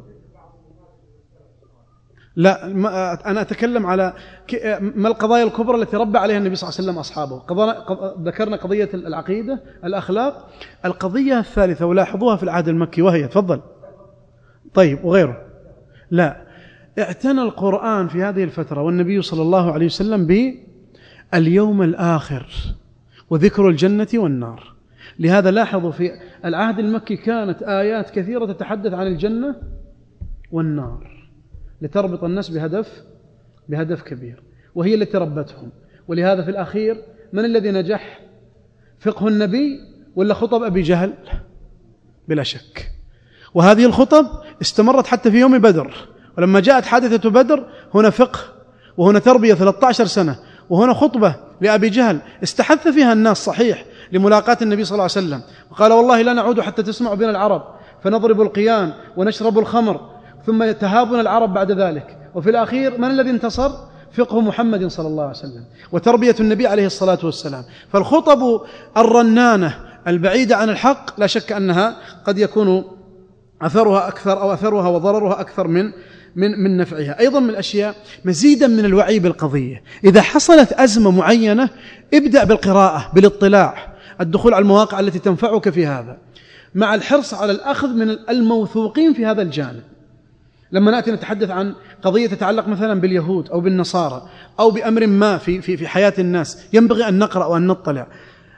لا، أنا أتكلم على ما القضايا الكبرى التي ربى عليها النبي صلى الله عليه وسلم أصحابه. ذكرنا قضية العقيدة، الأخلاق. القضية الثالثة ولاحظوها في العهد المكي، وهي تفضل. طيب، وغيره. لا، اعتنى القرآن في هذه الفترة والنبي صلى الله عليه وسلم باليوم الآخر وذكر الجنة والنار. لهذا لاحظوا في العهد المكي كانت آيات كثيرة تتحدث عن الجنة والنار لتربط الناس بهدف بهدف كبير، وهي التي ربتهم. ولهذا في الأخير من الذي نجح؟ فقه النبي ولا خطب أبي جهل؟ بلا شك. وهذه الخطب استمرت حتى في يوم بدر، ولما جاءت حادثة بدر هنا فقه وهنا تربية ثلاثة عشر سنة، وهنا خطبة لأبي جهل استحث فيها الناس صحيح لملاقاة النبي صلى الله عليه وسلم، وقال والله لا نعود حتى تسمعوا بنا العرب فنضرب القيان ونشرب الخمر، ثم يتهابون العرب بعد ذلك. وفي الأخير من الذي انتصر؟ فقه محمد صلى الله عليه وسلم وتربية النبي عليه الصلاة والسلام. فالخطب الرنانة البعيدة عن الحق لا شك أنها قد يكون أثرها أكثر أو أثرها وضررها أكثر من من من نفعها. أيضا من الأشياء مزيدا من الوعي بالقضية. إذا حصلت أزمة معينة ابدأ بالقراءة، بالاطلاع، الدخول على المواقع التي تنفعك في هذا، مع الحرص على الأخذ من الموثوقين في هذا الجانب. لما نأتي نتحدث عن قضية تتعلق مثلا باليهود أو بالنصارى أو بأمر ما في في في حياة الناس، ينبغي أن نقرأ وأن نطلع.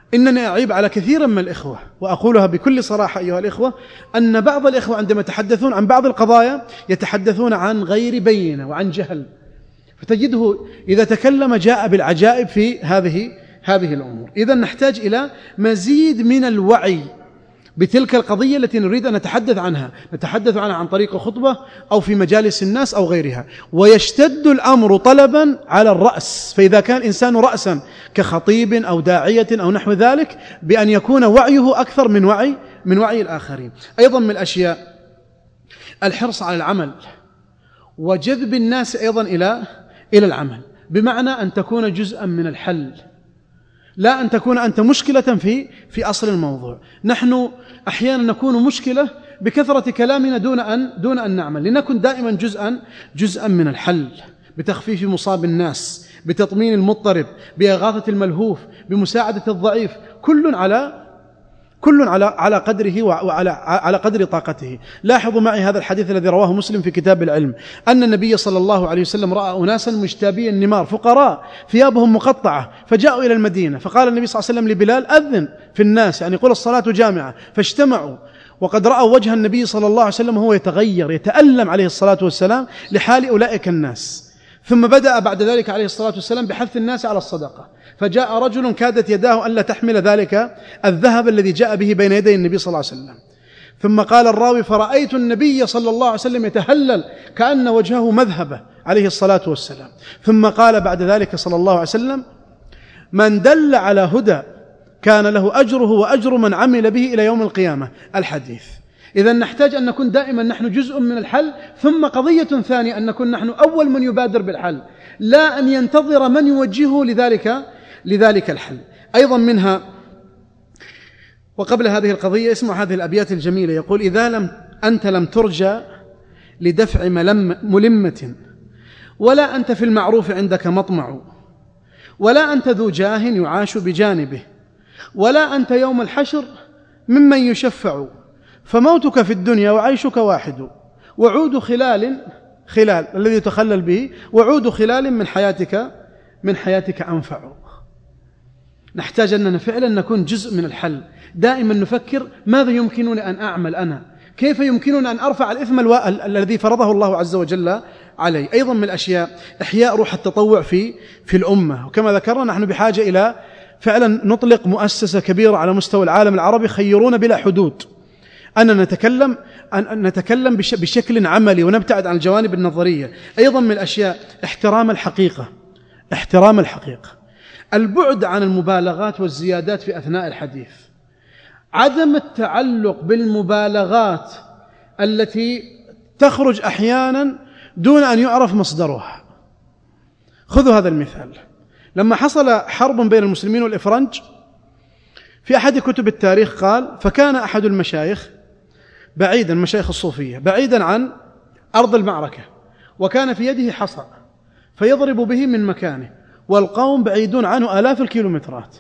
إنني أعيب على كثير من الإخوة، وأقولها بكل صراحة أيها الإخوة، أن بعض الإخوة عندما يتحدثون عن بعض القضايا يتحدثون عن غير بينة وعن جهل، فتجده إذا تكلم جاء بالعجائب في هذه هذه الأمور. إذن نحتاج إلى مزيد من الوعي بتلك القضية التي نريد أن نتحدث عنها، نتحدث عنها عن طريق خطبة أو في مجالس الناس أو غيرها. ويشتد الأمر طلبا على الرأس، فإذا كان الإنسان رأسا كخطيب أو داعية أو نحو ذلك، بأن يكون وعيه أكثر من وعي من وعي الآخرين. أيضا من الأشياء الحرص على العمل وجذب الناس أيضا إلى إلى العمل، بمعنى أن تكون جزءا من الحل، لا أن تكون أنت مشكلة في في أصل الموضوع. نحن أحيانا نكون مشكلة بكثرة كلامنا دون أن دون أن نعمل، لنكن دائما جزءا جزءا من الحل، بتخفيف مصاب الناس، بتطمين المضطرب، بإغاثة الملهوف، بمساعدة الضعيف، كل على كل على على قدره وعلى على قدر طاقته. لاحظوا معي هذا الحديث الذي رواه مسلم في كتاب العلم، أن النبي صلى الله عليه وسلم رأى أناسا مجتابي النمار فقراء ثيابهم مقطعة، فجاءوا إلى المدينة، فقال النبي صلى الله عليه وسلم لبلال: أذن في الناس، يعني قل الصلاة جامعة، فاجتمعوا، وقد رأوا وجه النبي صلى الله عليه وسلم وهو يتغير يتألم عليه الصلاة والسلام لحال أولئك الناس. ثم بدأ بعد ذلك عليه الصلاة والسلام بحث الناس على الصدقة، فجاء رجل كادت يداه ألا تحمل ذلك الذهب الذي جاء به بين يدي النبي صلى الله عليه وسلم. ثم قال الراوي: فرأيت النبي صلى الله عليه وسلم يتهلل كأن وجهه مذهبة عليه الصلاة والسلام. ثم قال بعد ذلك صلى الله عليه وسلم: من دل على هدى كان له أجره وأجر من عمل به إلى يوم القيامة. الحديث. إذن نحتاج أن نكون دائما نحن جزء من الحل. ثم قضية ثانية أن نكون نحن أول من يبادر بالحل، لا أن ينتظر من يوجهه لذلك لذلك الحل. أيضا منها وقبل هذه القضية اسمع هذه الأبيات الجميلة، يقول: إذا لم أنت لم ترجى لدفع ملم ملمة، ولا أنت في المعروف عندك مطمع، ولا أنت ذو جاه يعاش بجانبه، ولا أنت يوم الحشر ممن يشفع، فموتك في الدنيا وعيشك واحد، وعود خلال خلال الذي يتخلل به، وعود خلال من حياتك من حياتك أنفع. نحتاج أننا فعلا نكون جزء من الحل، دائما نفكر ماذا يمكنني أن أعمل أنا، كيف يمكنني أن أرفع الإثم الذي فرضه الله عز وجل علي. أيضا من الأشياء إحياء روح التطوع في في الأمة، وكما ذكرنا نحن بحاجة إلى فعلا نطلق مؤسسة كبيرة على مستوى العالم العربي، خيرون بلا حدود، أن نتكلم أن نتكلم بشكل عملي ونبتعد عن الجوانب النظرية. أيضا من الأشياء احترام الحقيقة، احترام الحقيقة، البعد عن المبالغات والزيادات في أثناء الحديث، عدم التعلق بالمبالغات التي تخرج أحيانا دون أن يعرف مصدرها. خذوا هذا المثال، لما حصل حرب بين المسلمين والإفرنج، في أحد كتب التاريخ قال: فكان أحد المشايخ بعيدا، مشايخ الصوفية بعيدا عن أرض المعركة، وكان في يده حصى فيضرب به من مكانه، والقوم بعيدون عنه آلاف الكيلومترات.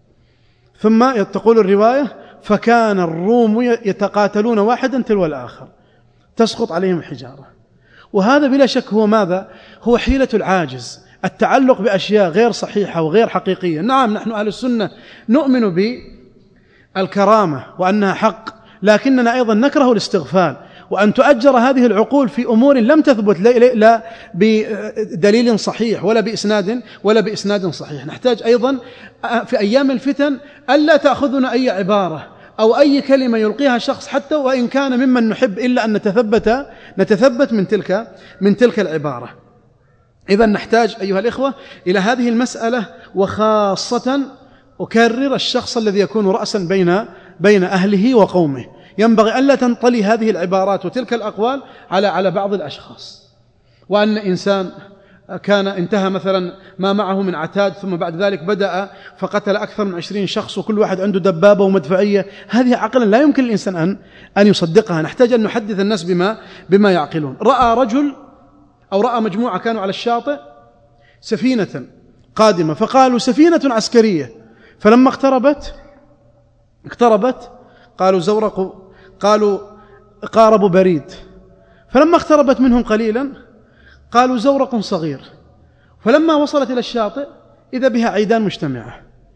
ثم تقول الرواية: فكان الروم يتقاتلون واحدا تلو الآخر، تسقط عليهم الحجارة. وهذا بلا شك هو ماذا؟ هو حيلة العاجز، التعلق بأشياء غير صحيحة وغير حقيقية. نعم نحن أهل السنة نؤمن بالكرامة وأنها حق، لكننا أيضا نكره الاستغفال، وأن تؤجر هذه العقول في أمور لم تثبت لا بدليل صحيح ولا بإسناد ولا بإسناد صحيح. نحتاج أيضا في أيام الفتن ألا تأخذنا أي عبارة أو أي كلمة يلقيها شخص حتى وإن كان ممن نحب، إلا أن نتثبت نتثبت من تلك من تلك العبارة. إذن نحتاج أيها الإخوة إلى هذه المسألة، وخاصة أكرر الشخص الذي يكون رأسا بين بين أهله وقومه، ينبغي ألا تنطلي هذه العبارات وتلك الأقوال على على بعض الأشخاص. وأن إنسان كان انتهى مثلا ما معه من عتاد، ثم بعد ذلك بدأ فقتل أكثر من عشرين شخص وكل واحد عنده دبابة ومدفعية، هذه عقلا لا يمكن الإنسان أن أن يصدقها. نحتاج أن نحدث الناس بما بما يعقلون. رأى رجل أو رأى مجموعة كانوا على الشاطئ سفينة قادمة، فقالوا سفينة عسكرية، فلما اقتربت اقتربت قالوا زورق، قالوا قاربوا بريد، فلما اقتربت منهم قليلا قالوا زورق صغير، فلما وصلت إلى الشاطئ إذا بها عيدان مجتمعة،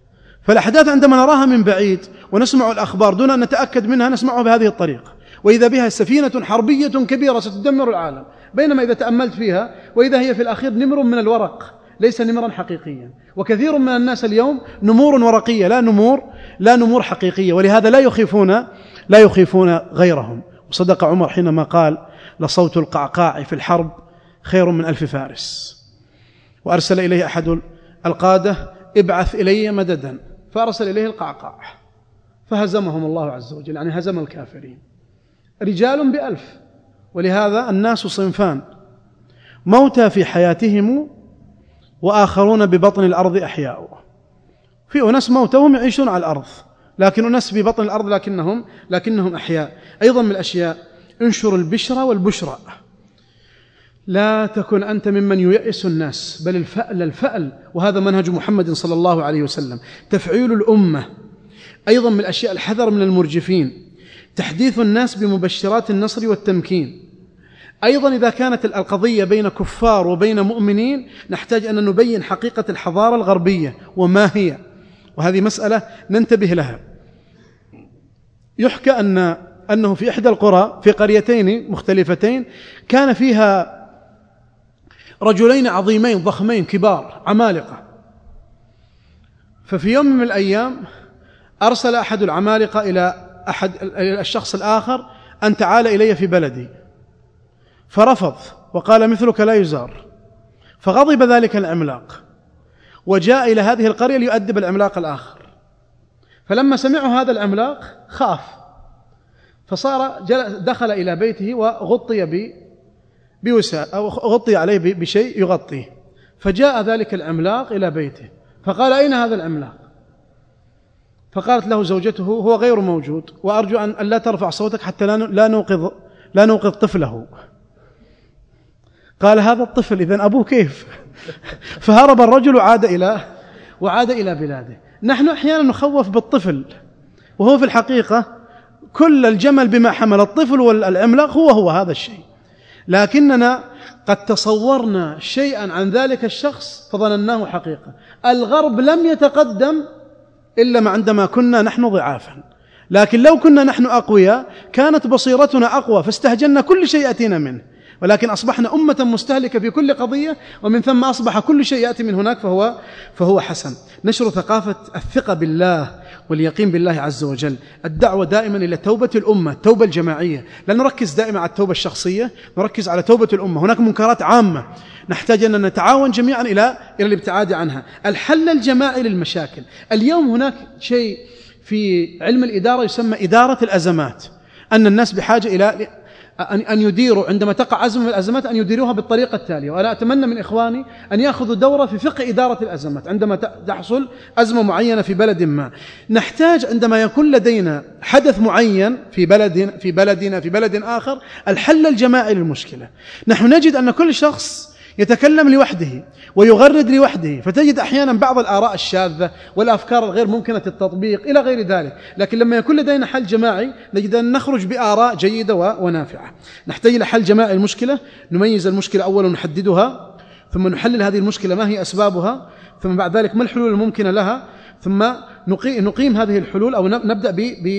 فالأحداث عندما نراها من بعيد ونسمع الأخبار دون أن نتأكد منها نسمعها بهذه الطريقة، وإذا بها سفينة حربية كبيرة ستدمر العالم، بينما إذا تأملت فيها وإذا هي في الأخير نمر من الورق ليس نمرا حقيقيا. وكثير من الناس اليوم نمور ورقية لا نمور لا نمور حقيقية، ولهذا لا يخيفون لا يخيفون غيرهم. وصدق عمر حينما قال: لصوت القعقاع في الحرب خير من ألف فارس. وأرسل إليه أحد القادة: ابعث إلي مددا، فأرسل إليه القعقاع فهزمهم الله عز وجل، يعني هزم الكافرين. رجال بألف. ولهذا الناس صنفان: موتى في حياتهم وآخرون ببطن الأرض أحياء. في أناس موتهم يعيشون على الأرض، لكن أناس ببطن الأرض لكنهم لكنهم أحياء. أيضا من الأشياء: انشر البشرى والبشرى، لا تكن أنت ممن ييأس الناس، بل الفأل الفأل، وهذا منهج محمد صلى الله عليه وسلم، تفعيل الأمة. أيضا من الأشياء: الحذر من المرجفين، تحديث الناس بمبشرات النصر والتمكين. أيضا إذا كانت القضية بين كفار وبين مؤمنين نحتاج أن نبين حقيقة الحضارة الغربية وما هي، وهذه مسألة ننتبه لها. يحكى أن أنه في إحدى القرى في قريتين مختلفتين كان فيها رجلين عظيمين ضخمين كبار عمالقة. ففي يوم من الأيام أرسل أحد العمالقة إلى أحد الشخص الآخر أن تعال إلي في بلدي، فرفض وقال: مثلك لا يزار. فغضب ذلك العملاق وجاء إلى هذه القرية ليؤدب العملاق الآخر. فلما سمعوا هذا العملاق خاف، فصار دخل إلى بيته وغطي بوساء أو غطي عليه بشيء يغطيه. فجاء ذلك العملاق إلى بيته فقال: أين هذا العملاق؟ فقالت له زوجته: هو غير موجود، وأرجو أن لا ترفع صوتك حتى لا نوقظ لا نوقظ طفله. قال: هذا الطفل إذن أبوه كيف؟ فهرب الرجل وعاد إلى وعاد إلى بلاده. نحن أحيانا نخوف بالطفل، وهو في الحقيقة كل الجمل بما حمل، الطفل والعملاق هو هو هذا الشيء، لكننا قد تصورنا شيئا عن ذلك الشخص فظنناه حقيقة. الغرب لم يتقدم إلا عندما كنا نحن ضعافا، لكن لو كنا نحن أقوياء كانت بصيرتنا أقوى فاستهجنا كل شيء يأتينا منه، ولكن أصبحنا أمة مستهلكة في كل قضية، ومن ثم أصبح كل شيء يأتي من هناك فهو, فهو حسن. نشر ثقافة الثقة بالله واليقين بالله عز وجل، الدعوة دائما إلى توبة الأمة، التوبة الجماعية، لا نركز دائما على التوبة الشخصية، نركز على توبة الأمة. هناك منكرات عامة نحتاج أن نتعاون جميعا إلى إلى الابتعاد عنها. الحل الجماعي للمشاكل. اليوم هناك شيء في علم الإدارة يسمى إدارة الأزمات، أن الناس بحاجة إلى أن يديروا عندما تقع أزمة من الأزمات أن يديروها بالطريقة التالية. وأنا أتمنى من إخواني أن يأخذوا دورة في فقه إدارة الأزمات. عندما تحصل أزمة معينة في بلد ما، نحتاج عندما يكون لدينا حدث معين في بلد في بلدنا في بلد آخر الحل الجماعي للمشكلة. نحن نجد أن كل شخص يتكلم لوحده ويغرد لوحده، فتجد أحيانا بعض الآراء الشاذة والأفكار الغير ممكنة التطبيق إلى غير ذلك. لكن لما يكون لدينا حل جماعي نجد أن نخرج بآراء جيدة ونافعة. نحتاج إلى حل جماعي المشكلة، نميز المشكلة أولا ونحددها، ثم نحلل هذه المشكلة ما هي أسبابها، ثم بعد ذلك ما الحلول الممكنة لها، ثم نقيم هذه الحلول أو نبدأ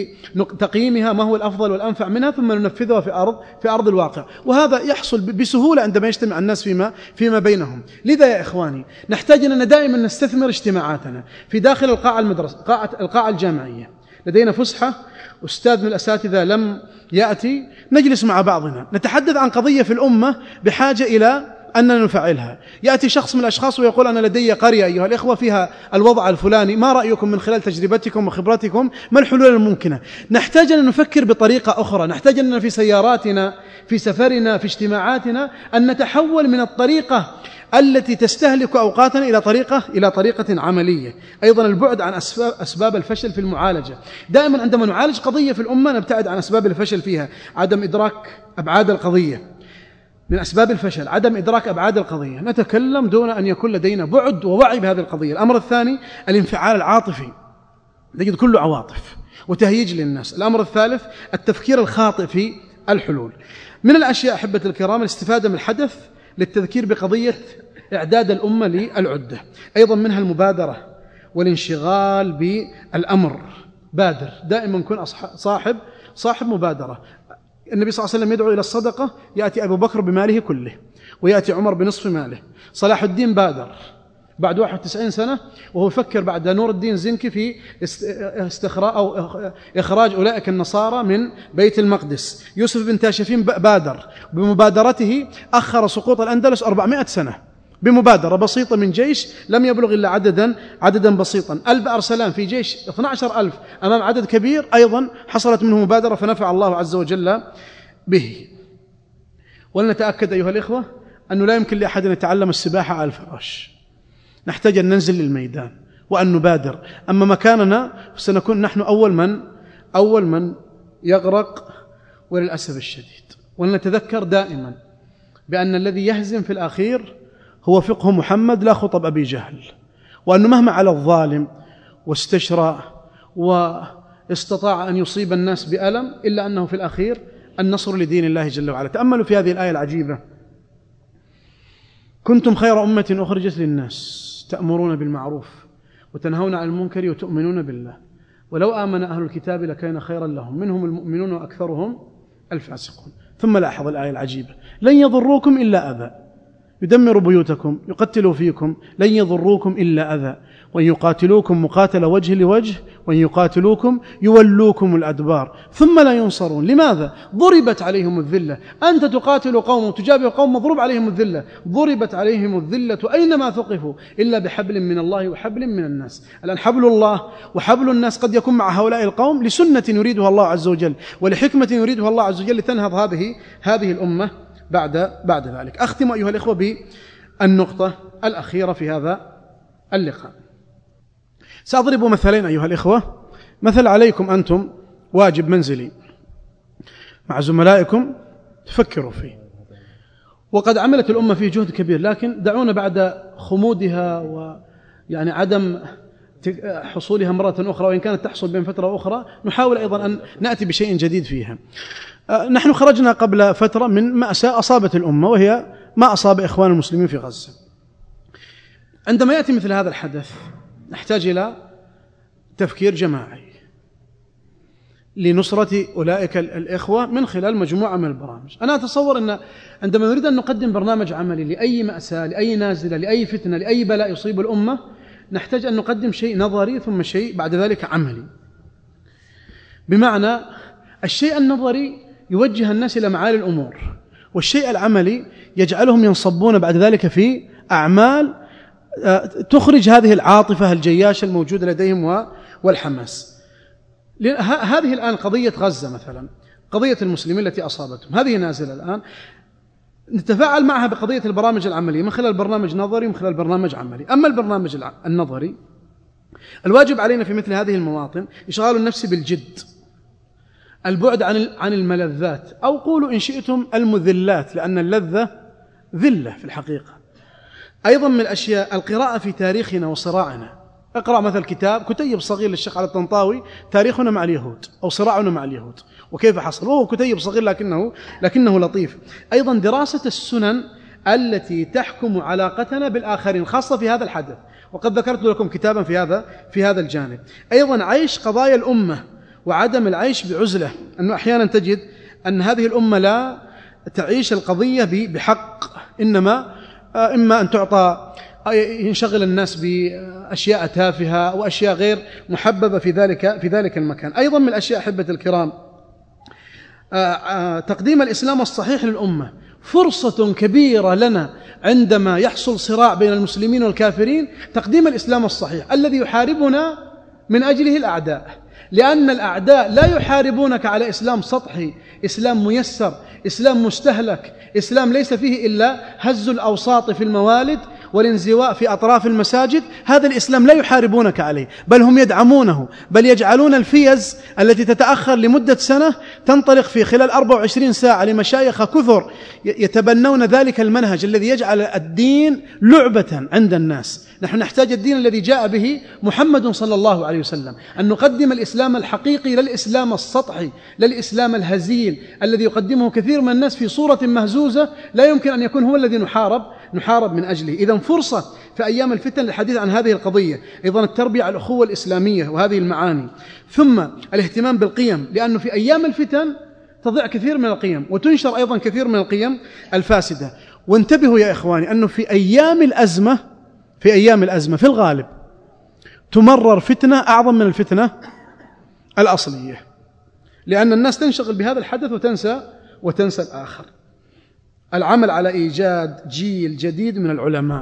بتقييمها ما هو الأفضل والأنفع منها، ثم ننفذها في أرض في أرض الواقع. وهذا يحصل بسهولة عندما يجتمع الناس فيما فيما بينهم. لذا يا إخواني نحتاج أننا دائما نستثمر اجتماعاتنا في داخل القاعة المدرسة قاعة القاعة الجامعية. لدينا فسحة، أستاذ من الأساتذة لم يأتي، نجلس مع بعضنا نتحدث عن قضية في الأمة بحاجة إلى أننا نفعلها. يأتي شخص من الأشخاص ويقول: أنا لدي قرية أيها الإخوة فيها الوضع الفلاني، ما رأيكم من خلال تجربتكم وخبرتكم ما الحلول الممكنة؟ نحتاج أن نفكر بطريقة أخرى، نحتاج أننا في سياراتنا في سفرنا في اجتماعاتنا أن نتحول من الطريقة التي تستهلك أوقاتنا إلى طريقة إلى طريقة عملية. أيضا البعد عن أسباب, أسباب الفشل في المعالجة. دائما عندما نعالج قضية في الأمة نبتعد عن أسباب الفشل فيها. عدم إدراك أبعاد القضية من أسباب الفشل، عدم إدراك أبعاد القضية، نتكلم دون أن يكون لدينا بعد ووعي بهذه القضية. الأمر الثاني الانفعال العاطفي، نجد كله عواطف وتهييج للناس. الأمر الثالث التفكير الخاطئ في الحلول. من الأشياء أحبة الكرام الاستفادة من الحدث للتذكير بقضية إعداد الأمة للعدة، أيضا منها المبادرة والانشغال بالأمر. بادر، دائما كن صاحب صاحب مبادرة. النبي صلى الله عليه وسلم يدعو إلى الصدقة، يأتي أبو بكر بماله كله، ويأتي عمر بنصف ماله. صلاح الدين بادر بعد واحد وتسعين سنة وهو يفكر بعد نور الدين زنكي في استخراج أو إخراج أولئك النصارى من بيت المقدس. يوسف بن تاشفين بادر، بمبادرته أخر سقوط الأندلس أربعمائة سنة بمبادرة بسيطة من جيش لم يبلغ إلا عددا عددا بسيطا. ألب أرسلان في جيش اثني عشر ألف أمام عدد كبير، أيضا حصلت منه مبادرة فنفع الله عز وجل به. ولنتأكد أيها الإخوة أنه لا يمكن لأحد أن يتعلم السباحة على الفراش، نحتاج أن ننزل للميدان وأن نبادر. أما مكاننا فسنكون نحن أول من أول من يغرق وللأسف الشديد. ولنتذكر دائما بأن الذي يهزم في الأخير هو فقه محمد لا خطب أبي جهل، وأنه مهما على الظالم واستشرى واستطاع أن يصيب الناس بألم إلا أنه في الأخير النصر لدين الله جل وعلا. تأملوا في هذه الآية العجيبة: كنتم خير أمة أخرجت للناس تأمرون بالمعروف وتنهون عن المنكر وتؤمنون بالله ولو آمن أهل الكتاب لكان خيرا لهم منهم المؤمنون وأكثرهم الفاسقون. ثم لاحظ الآية العجيبة: لن يضروكم إلا أذى يدمر بيوتكم يقتل فيكم لن يضروكم إلا أذى وإن يقاتلوكم مقاتل وجه لوجه وإن يقاتلوكم يولوكم الأدبار ثم لا ينصرون. لماذا؟ ضربت عليهم الذلة. أنت تقاتل قوم وتجابه قوم مضروب عليهم الذلة، ضربت عليهم الذلة أينما ثقفوا إلا بحبل من الله وحبل من الناس. الآن حبل الله وحبل الناس قد يكون مع هؤلاء القوم لسنة يريدها الله عز وجل ولحكمة يريدها الله عز وجل لتنهض هذه هذه الأمة بعد بعد ذلك. أختم أيها الإخوة بالنقطة الأخيرة في هذا اللقاء. سأضرب مثلين أيها الإخوة. مثل عليكم أنتم واجب منزلي مع زملائكم تفكروا فيه، وقد عملت الأمة فيه جهد كبير، لكن دعونا بعد خمودها ويعني عدم حصولها مرة أخرى وإن كانت تحصل بين فترة أخرى نحاول أيضا أن نأتي بشيء جديد فيها. نحن خرجنا قبل فترة من مأساة أصابت الأمة وهي ما أصاب إخوان المسلمين في غزة. عندما يأتي مثل هذا الحدث نحتاج إلى تفكير جماعي لنصرة أولئك الإخوة من خلال مجموعة من البرامج. أنا أتصور أن عندما نريد أن نقدم برنامج عملي لأي مأساة لأي نازلة لأي فتنة لأي بلاء يصيب الأمة نحتاج أن نقدم شيء نظري ثم شيء بعد ذلك عملي. بمعنى الشيء النظري يوجه الناس إلى معالي الأمور، والشيء العملي يجعلهم ينصبون بعد ذلك في أعمال تخرج هذه العاطفة الجياشة الموجودة لديهم والحماس. هذه الآن قضية غزة مثلا، قضية المسلمين التي أصابتهم، هذه نازلة الآن نتفاعل معها بقضية البرامج العملية من خلال برنامج نظري ومن خلال برنامج عملي. أما البرنامج النظري الواجب علينا في مثل هذه المواطن إشغال النفس بالجد، البعد عن عن الملذات أو قولوا إن شئتم المذلات، لأن اللذة ذلة في الحقيقة. أيضا من الأشياء القراءة في تاريخنا وصراعنا. اقرأ مثل كتاب كتيب صغير للشيخ علي الطنطاوي تاريخنا مع اليهود أو صراعنا مع اليهود وكيف حصل، وهو كتيب صغير لكنه لكنه لطيف. أيضا دراسة السنن التي تحكم علاقتنا بالآخرين خاصة في هذا الحدث، وقد ذكرت لكم كتابا في هذا في هذا الجانب. أيضا عيش قضايا الأمة وعدم العيش بعزلة، أنه أحيانا تجد أن هذه الأمة لا تعيش القضية بحق، إنما إما أن تعطى ينشغل الناس بأشياء تافهة وأشياء غير محببة في ذلك في ذلك المكان. أيضا من الأشياء أحبة الكرام تقديم الإسلام الصحيح للأمة. فرصة كبيرة لنا عندما يحصل صراع بين المسلمين والكافرين تقديم الإسلام الصحيح الذي يحاربنا من أجله الأعداء، لأن الأعداء لا يحاربونك على إسلام سطحي، إسلام ميسر، إسلام مستهلك، إسلام ليس فيه إلا هز الأوساط في الموالد والانزواء في أطراف المساجد. هذا الإسلام لا يحاربونك عليه، بل هم يدعمونه، بل يجعلون الفيز التي تتأخر لمدة سنة تنطلق في خلال أربع وعشرين ساعة لمشايخ كثر يتبنون ذلك المنهج الذي يجعل الدين لعبة عند الناس. نحن نحتاج الدين الذي جاء به محمد صلى الله عليه وسلم، أن نقدم الإسلام الحقيقي للإسلام السطحي، للإسلام الهزيل الذي يقدمه كثير من الناس في صورة مهزوزة لا يمكن أن يكون هو الذي نحارب نحارب من أجله. إذن فرصة في أيام الفتن للحديث عن هذه القضية، أيضا التربية على الأخوة الإسلامية وهذه المعاني، ثم الاهتمام بالقيم، لأنه في أيام الفتن تضيع كثير من القيم وتنشر أيضا كثير من القيم الفاسدة. وانتبهوا يا إخواني أنه في أيام الأزمة في أيام الأزمة في الغالب تمرر فتنة أعظم من الفتنة الأصلية، لأن الناس تنشغل بهذا الحدث وتنسى وتنسى الآخر. العمل على إيجاد جيل جديد من العلماء،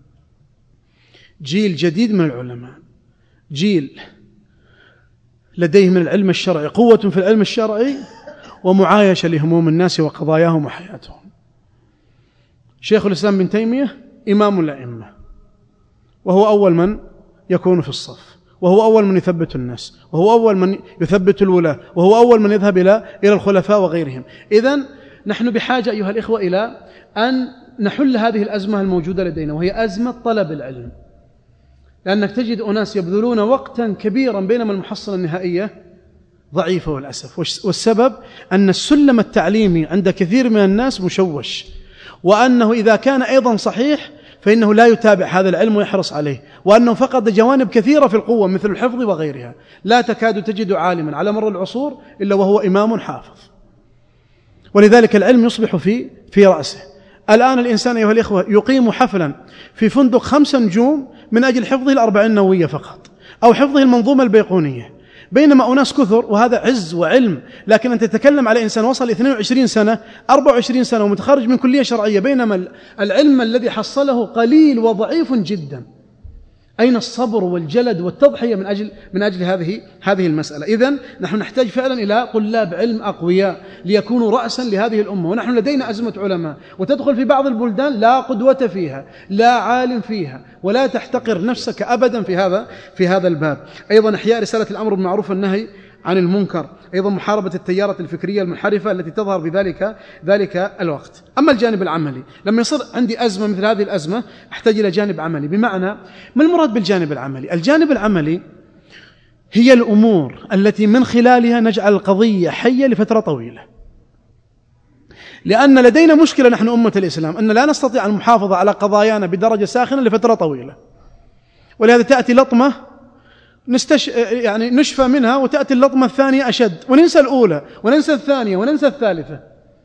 جيل جديد من العلماء، جيل لديه من العلم الشرعي قوة في العلم الشرعي ومعايشة لهموم الناس وقضاياهم وحياتهم. شيخ الإسلام ابن تيمية إمام الأئمة، وهو أول من يكون في الصف، وهو أول من يثبت الناس، وهو أول من يثبت الولاة، وهو أول من يذهب إلى إلى الخلفاء وغيرهم. إذن نحن بحاجة أيها الإخوة إلى أن نحل هذه الأزمة الموجودة لدينا، وهي أزمة طلب العلم، لأنك تجد أناس يبذلون وقتا كبيرا بينما المحصلة النهائية ضعيفة والأسف. والسبب أن السلم التعليمي عند كثير من الناس مشوش، وأنه إذا كان أيضا صحيح فإنه لا يتابع هذا العلم ويحرص عليه، وأنه فقد جوانب كثيرة في القوة مثل الحفظ وغيرها. لا تكاد تجد عالما على مر العصور إلا وهو إمام حافظ، ولذلك العلم يصبح في في رأسه. الآن الإنسان أيها الإخوة يقيم حفلا في فندق خمس نجوم من أجل حفظه الأربعين النووية فقط، أو حفظه المنظومة البيقونية، بينما أناس كثر، وهذا عز وعلم. لكن أنت تتكلم على إنسان وصل اثنين وعشرين سنة أربعة وعشرين سنة ومتخرج من كلية شرعية، بينما العلم الذي حصله قليل وضعيف جدا. أين الصبر والجلد والتضحية من أجل من أجل هذه هذه المسألة؟ إذن نحن نحتاج فعلا إلى طلاب علم أقوياء ليكونوا رأسا لهذه الأمة. ونحن لدينا أزمة علماء، وتدخل في بعض البلدان لا قدوة فيها، لا عالم فيها، ولا تحتقر نفسك أبدا في هذا في هذا الباب. أيضا إحياء رسالة الأمر بالمعروف والنهي عن المنكر، أيضا محاربة التيارة الفكرية المنحرفة التي تظهر في ذلك ذلك الوقت. أما الجانب العملي، لما يصير عندي أزمة مثل هذه الأزمة أحتاج إلى جانب عملي. بمعنى ما المراد بالجانب العملي؟ الجانب العملي هي الأمور التي من خلالها نجعل القضية حية لفترة طويلة، لأن لدينا مشكلة نحن أمة الإسلام أن لا نستطيع المحافظة على قضايانا بدرجة ساخنة لفترة طويلة، ولهذا تأتي لطمة نستش... يعني نشفى منها، وتأتي اللطمة الثانية أشد، وننسى الأولى وننسى الثانية وننسى الثالثة.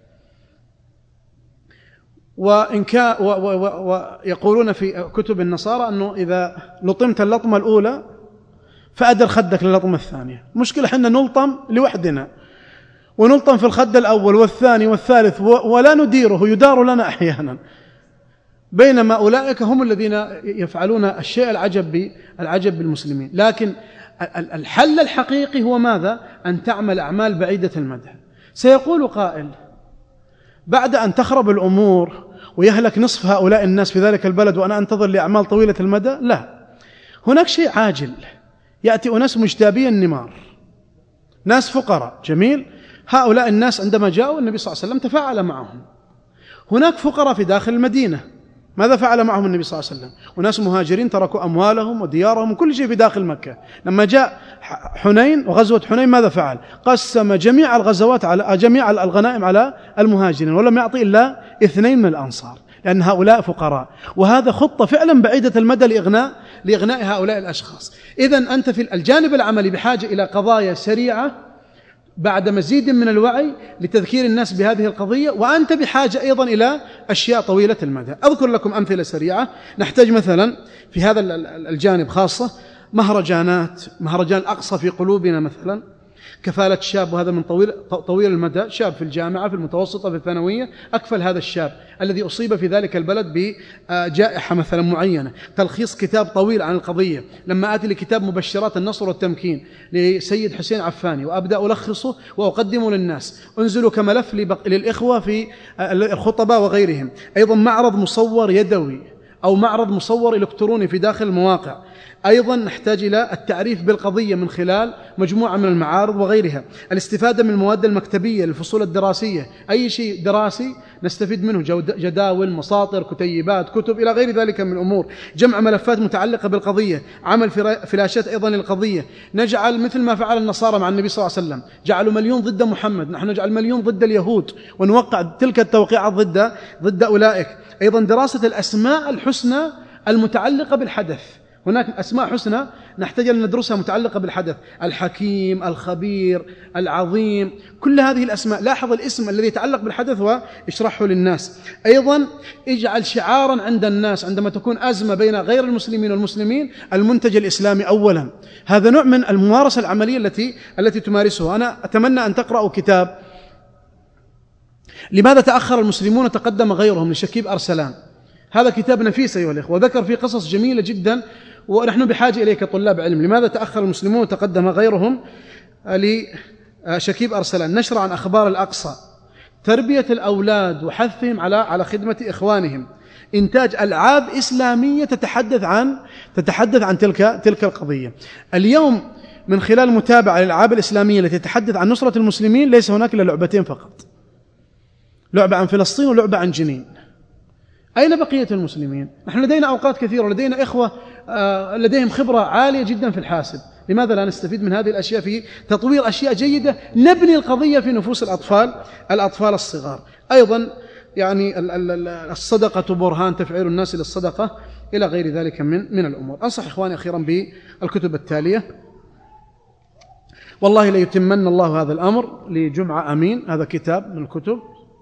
وإن كان و... و... و... ويقولون في كتب النصارى أنه إذا لطمت اللطمة الأولى فأدر خدك للطمة الثانية. مشكلة حنا نلطم لوحدنا، ونلطم في الخد الأول والثاني والثالث و... ولا نديره، يدار لنا أحيانا، بينما أولئك هم الذين يفعلون الشيء العجب العجب بالمسلمين. لكن الحل الحقيقي هو ماذا؟ أن تعمل أعمال بعيدة المدى. سيقول قائل بعد أن تخرب الأمور ويهلك نصف هؤلاء الناس في ذلك البلد وأنا أنتظر لأعمال طويلة المدى؟ لا، هناك شيء عاجل. يأتي أناس مجتابي النمار، ناس فقراء، جميل، هؤلاء الناس عندما جاءوا النبي صلى الله عليه وسلم تفاعل معهم. هناك فقراء في داخل المدينة، ماذا فعل معهم النبي صلى الله عليه وسلم؟ وناس مهاجرين تركوا أموالهم وديارهم وكل شيء في داخل مكة. لما جاء حنين وغزوة حنين ماذا فعل؟ قسم جميع الغزوات على جميع الغنائم على المهاجرين، ولم يعطي إلا اثنين من الأنصار، لأن هؤلاء فقراء. وهذا خطة فعلا بعيدة المدى لإغناء لإغناء هؤلاء الأشخاص. إذن أنت في الجانب العملي بحاجة إلى قضايا سريعة بعد مزيد من الوعي لتذكير الناس بهذه القضية، وأنت بحاجة أيضا إلى أشياء طويلة المدى. أذكر لكم أمثلة سريعة. نحتاج مثلا في هذا الجانب خاصة مهرجانات، مهرجان الأقصى في قلوبنا مثلا، كفالة شاب، وهذا من طويل, طويل المدى، شاب في الجامعة في المتوسطة في الثانوية، أكفل هذا الشاب الذي أصيب في ذلك البلد بجائحة مثلا معينة، تلخيص كتاب طويل عن القضية. لما آتي لكتاب مبشرات النصر والتمكين لسيد حسين عفاني وأبدأ ألخصه وأقدمه للناس، أنزله كملف للإخوة في الخطباء وغيرهم. أيضا معرض مصور يدوي أو معرض مصور إلكتروني في داخل المواقع، أيضا نحتاج إلى التعريف بالقضية من خلال مجموعة من المعارض وغيرها، الاستفادة من المواد المكتبية للفصول الدراسية، أي شيء دراسي نستفيد منه، جداول، مساطر، كتيبات، كتب إلى غير ذلك من الأمور، جمع ملفات متعلقة بالقضية، عمل فلاشات أيضا للقضية، نجعل مثل ما فعل النصارى مع النبي صلى الله عليه وسلم، جعلوا مليون ضد محمد، نحن نجعل مليون ضد اليهود ونوقع تلك التوقيعات ضد ضد أولئك. أيضا دراسة الأسماء الحسنى المتعلقة بالحدث، هناك أسماء حسنى نحتاج أن ندرسها متعلقة بالحدث، الحكيم، الخبير، العظيم، كل هذه الأسماء لاحظ الاسم الذي يتعلق بالحدث واشرحه للناس. أيضا اجعل شعارا عند الناس عندما تكون أزمة بين غير المسلمين والمسلمين، المنتج الإسلامي أولا. هذا نوع من الممارسة العملية التي التي تمارسه. أنا أتمنى أن تقرأوا كتاب لماذا تأخر المسلمون وتقدم غيرهم لشكيب أرسلان. هذا كتاب نفيس أيها الإخوة، وذكر فيه قصص جميلة جدا ونحن بحاجة إليه كطلاب علم. لماذا تأخر المسلمون وتقدم غيرهم لشكيب أرسلان. نشر عن أخبار الأقصى، تربية الأولاد وحثهم على على خدمة إخوانهم، إنتاج ألعاب إسلامية تتحدث عن تتحدث عن تلك تلك القضية. اليوم من خلال متابعة للألعاب الإسلامية التي تتحدث عن نصرة المسلمين ليس هناك إلا لعبتين فقط، لعبة عن فلسطين ولعبة عن جنين. أين بقية المسلمين؟ نحن لدينا أوقات كثيرة ولدينا إخوة لديهم خبرة عالية جدا في الحاسب، لماذا لا نستفيد من هذه الأشياء في تطوير أشياء جيدة نبني القضية في نفوس الأطفال الأطفال الصغار. أيضا يعني الصدقة برهان، تفعيل الناس للصدقة إلى غير ذلك من من الأمور. أنصح إخواني أخيرا بالكتب التالية. والله ليتمن الله هذا الأمر لجمعة أمين، هذا كتاب من الكتب،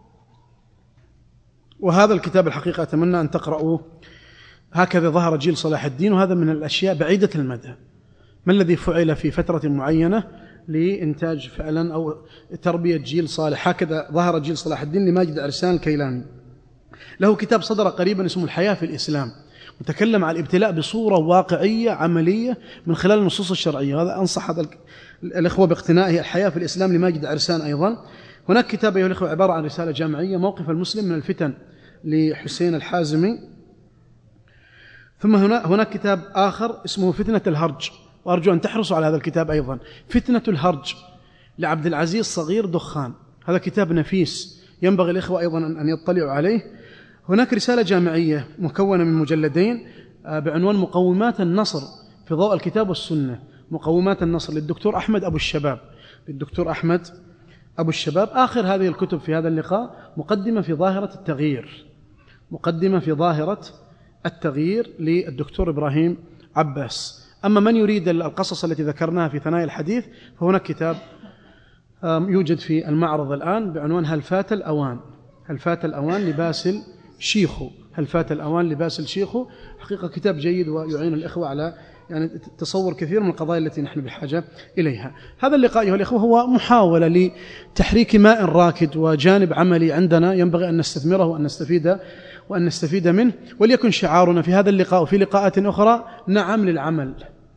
وهذا الكتاب الحقيقة أتمنى أن تقرأوه. هكذا ظهر جيل صلاح الدين، وهذا من الأشياء بعيدة المدى. ما الذي فعل في فترة معينة لإنتاج فعلا أو تربية جيل صالح؟ هكذا ظهر جيل صلاح الدين لماجد عرسان الكيلاني. له كتاب صدر قريبا اسمه الحياة في الإسلام، متكلم عن الابتلاء بصورة واقعية عملية من خلال النصوص الشرعية. هذا أنصح هذا الإخوة باقتنائه، الحياة في الإسلام لماجد عرسان. أيضا هناك كتاب أيها الإخوة عبارة عن رسالة جامعية، موقف المسلم من الفتن، لحسين الحازمي. ثم هنا هناك كتاب آخر اسمه فتنة الهرج، وأرجو أن تحرصوا على هذا الكتاب أيضا، فتنة الهرج لعبد العزيز صغير دخان. هذا كتاب نفيس ينبغي الإخوة أيضا أن يطلعوا عليه. هناك رسالة جامعية مكونة من مجلدين بعنوان مقومات النصر في ضوء الكتاب والسنة، مقومات النصر للدكتور أحمد أبو الشباب للدكتور أحمد أبو الشباب. آخر هذه الكتب في هذا اللقاء مقدمة في ظاهرة التغيير، مقدمة في ظاهرة التغيير للدكتور إبراهيم عباس. أما من يريد القصص التي ذكرناها في ثنايا الحديث فهناك كتاب يوجد في المعرض الآن بعنوان هل فات الأوان، هل فات الأوان لباسل شيخو، هل فات الأوان لباسل شيخو. حقيقة كتاب جيد ويعين الإخوة على يعني تصور كثير من القضايا التي نحن بحاجة إليها. هذا اللقاء أيها الإخوة هو محاولة لتحريك ماء راكد وجانب عملي عندنا ينبغي أن نستثمره وأن نستفيد وأن نستفيد منه، وليكن شعارنا في هذا اللقاء وفي لقاءات أخرى نعم للعمل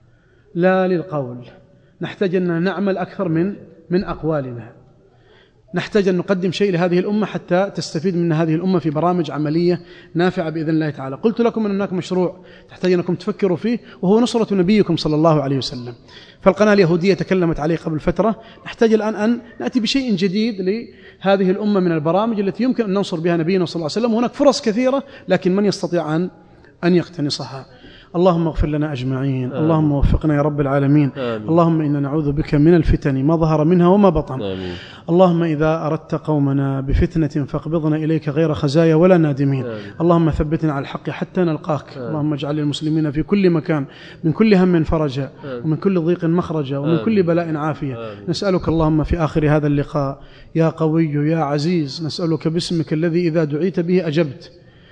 لا للقول. نحتاج أن نعمل أكثر من من أقوالنا، نحتاج أن نقدم شيء لهذه الأمة حتى تستفيد من هذه الأمة في برامج عملية نافعة بإذن الله تعالى. قلت لكم أن هناك مشروع تحتاج أنكم تفكروا فيه، وهو نصرة نبيكم صلى الله عليه وسلم. فالقناة اليهودية تكلمت عليه قبل فترة، نحتاج الآن أن نأتي بشيء جديد لهذه الأمة من البرامج التي يمكن أن ننصر بها نبينا صلى الله عليه وسلم. وهناك فرص كثيرة لكن من يستطيع أن أن يقتنصها. اللهم اغفر لنا أجمعين. آمين. اللهم وفقنا يا رب العالمين. آمين. اللهم إنا نعوذ بك من الفتن ما ظهر منها وما بطن. آمين. اللهم إذا أردت قومنا بفتنة فاقبضنا إليك غير خزايا ولا نادمين. آمين. اللهم ثبتنا على الحق حتى نلقاك. آمين. اللهم اجعل المسلمين في كل مكان من كل هم فرجا. آمين. ومن كل ضيق مخرجا ومن آمين. كل بلاء عافية. آمين. نسألك اللهم في آخر هذا اللقاء يا قوي يا عزيز، نسألك باسمك الذي إذا دعيت به أجبت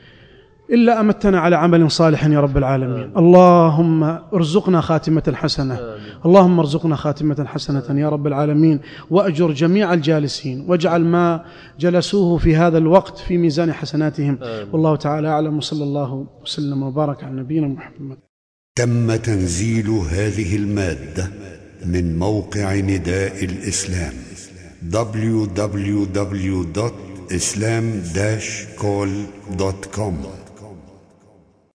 إلا أمتنا على عمل صالح يا رب العالمين. آمين. اللهم ارزقنا خاتمة حسنة. آمين. اللهم ارزقنا خاتمة حسنة يا رب العالمين، وأجر جميع الجالسين، واجعل ما جلسوه في هذا الوقت في ميزان حسناتهم. آمين. والله تعالى أعلم، وصلى الله وسلم وبارك على نبينا محمد. تم تنزيل هذه المادة من موقع نداء الإسلام دبليو دبليو دبليو دوت إسلام داش كول دوت كوم.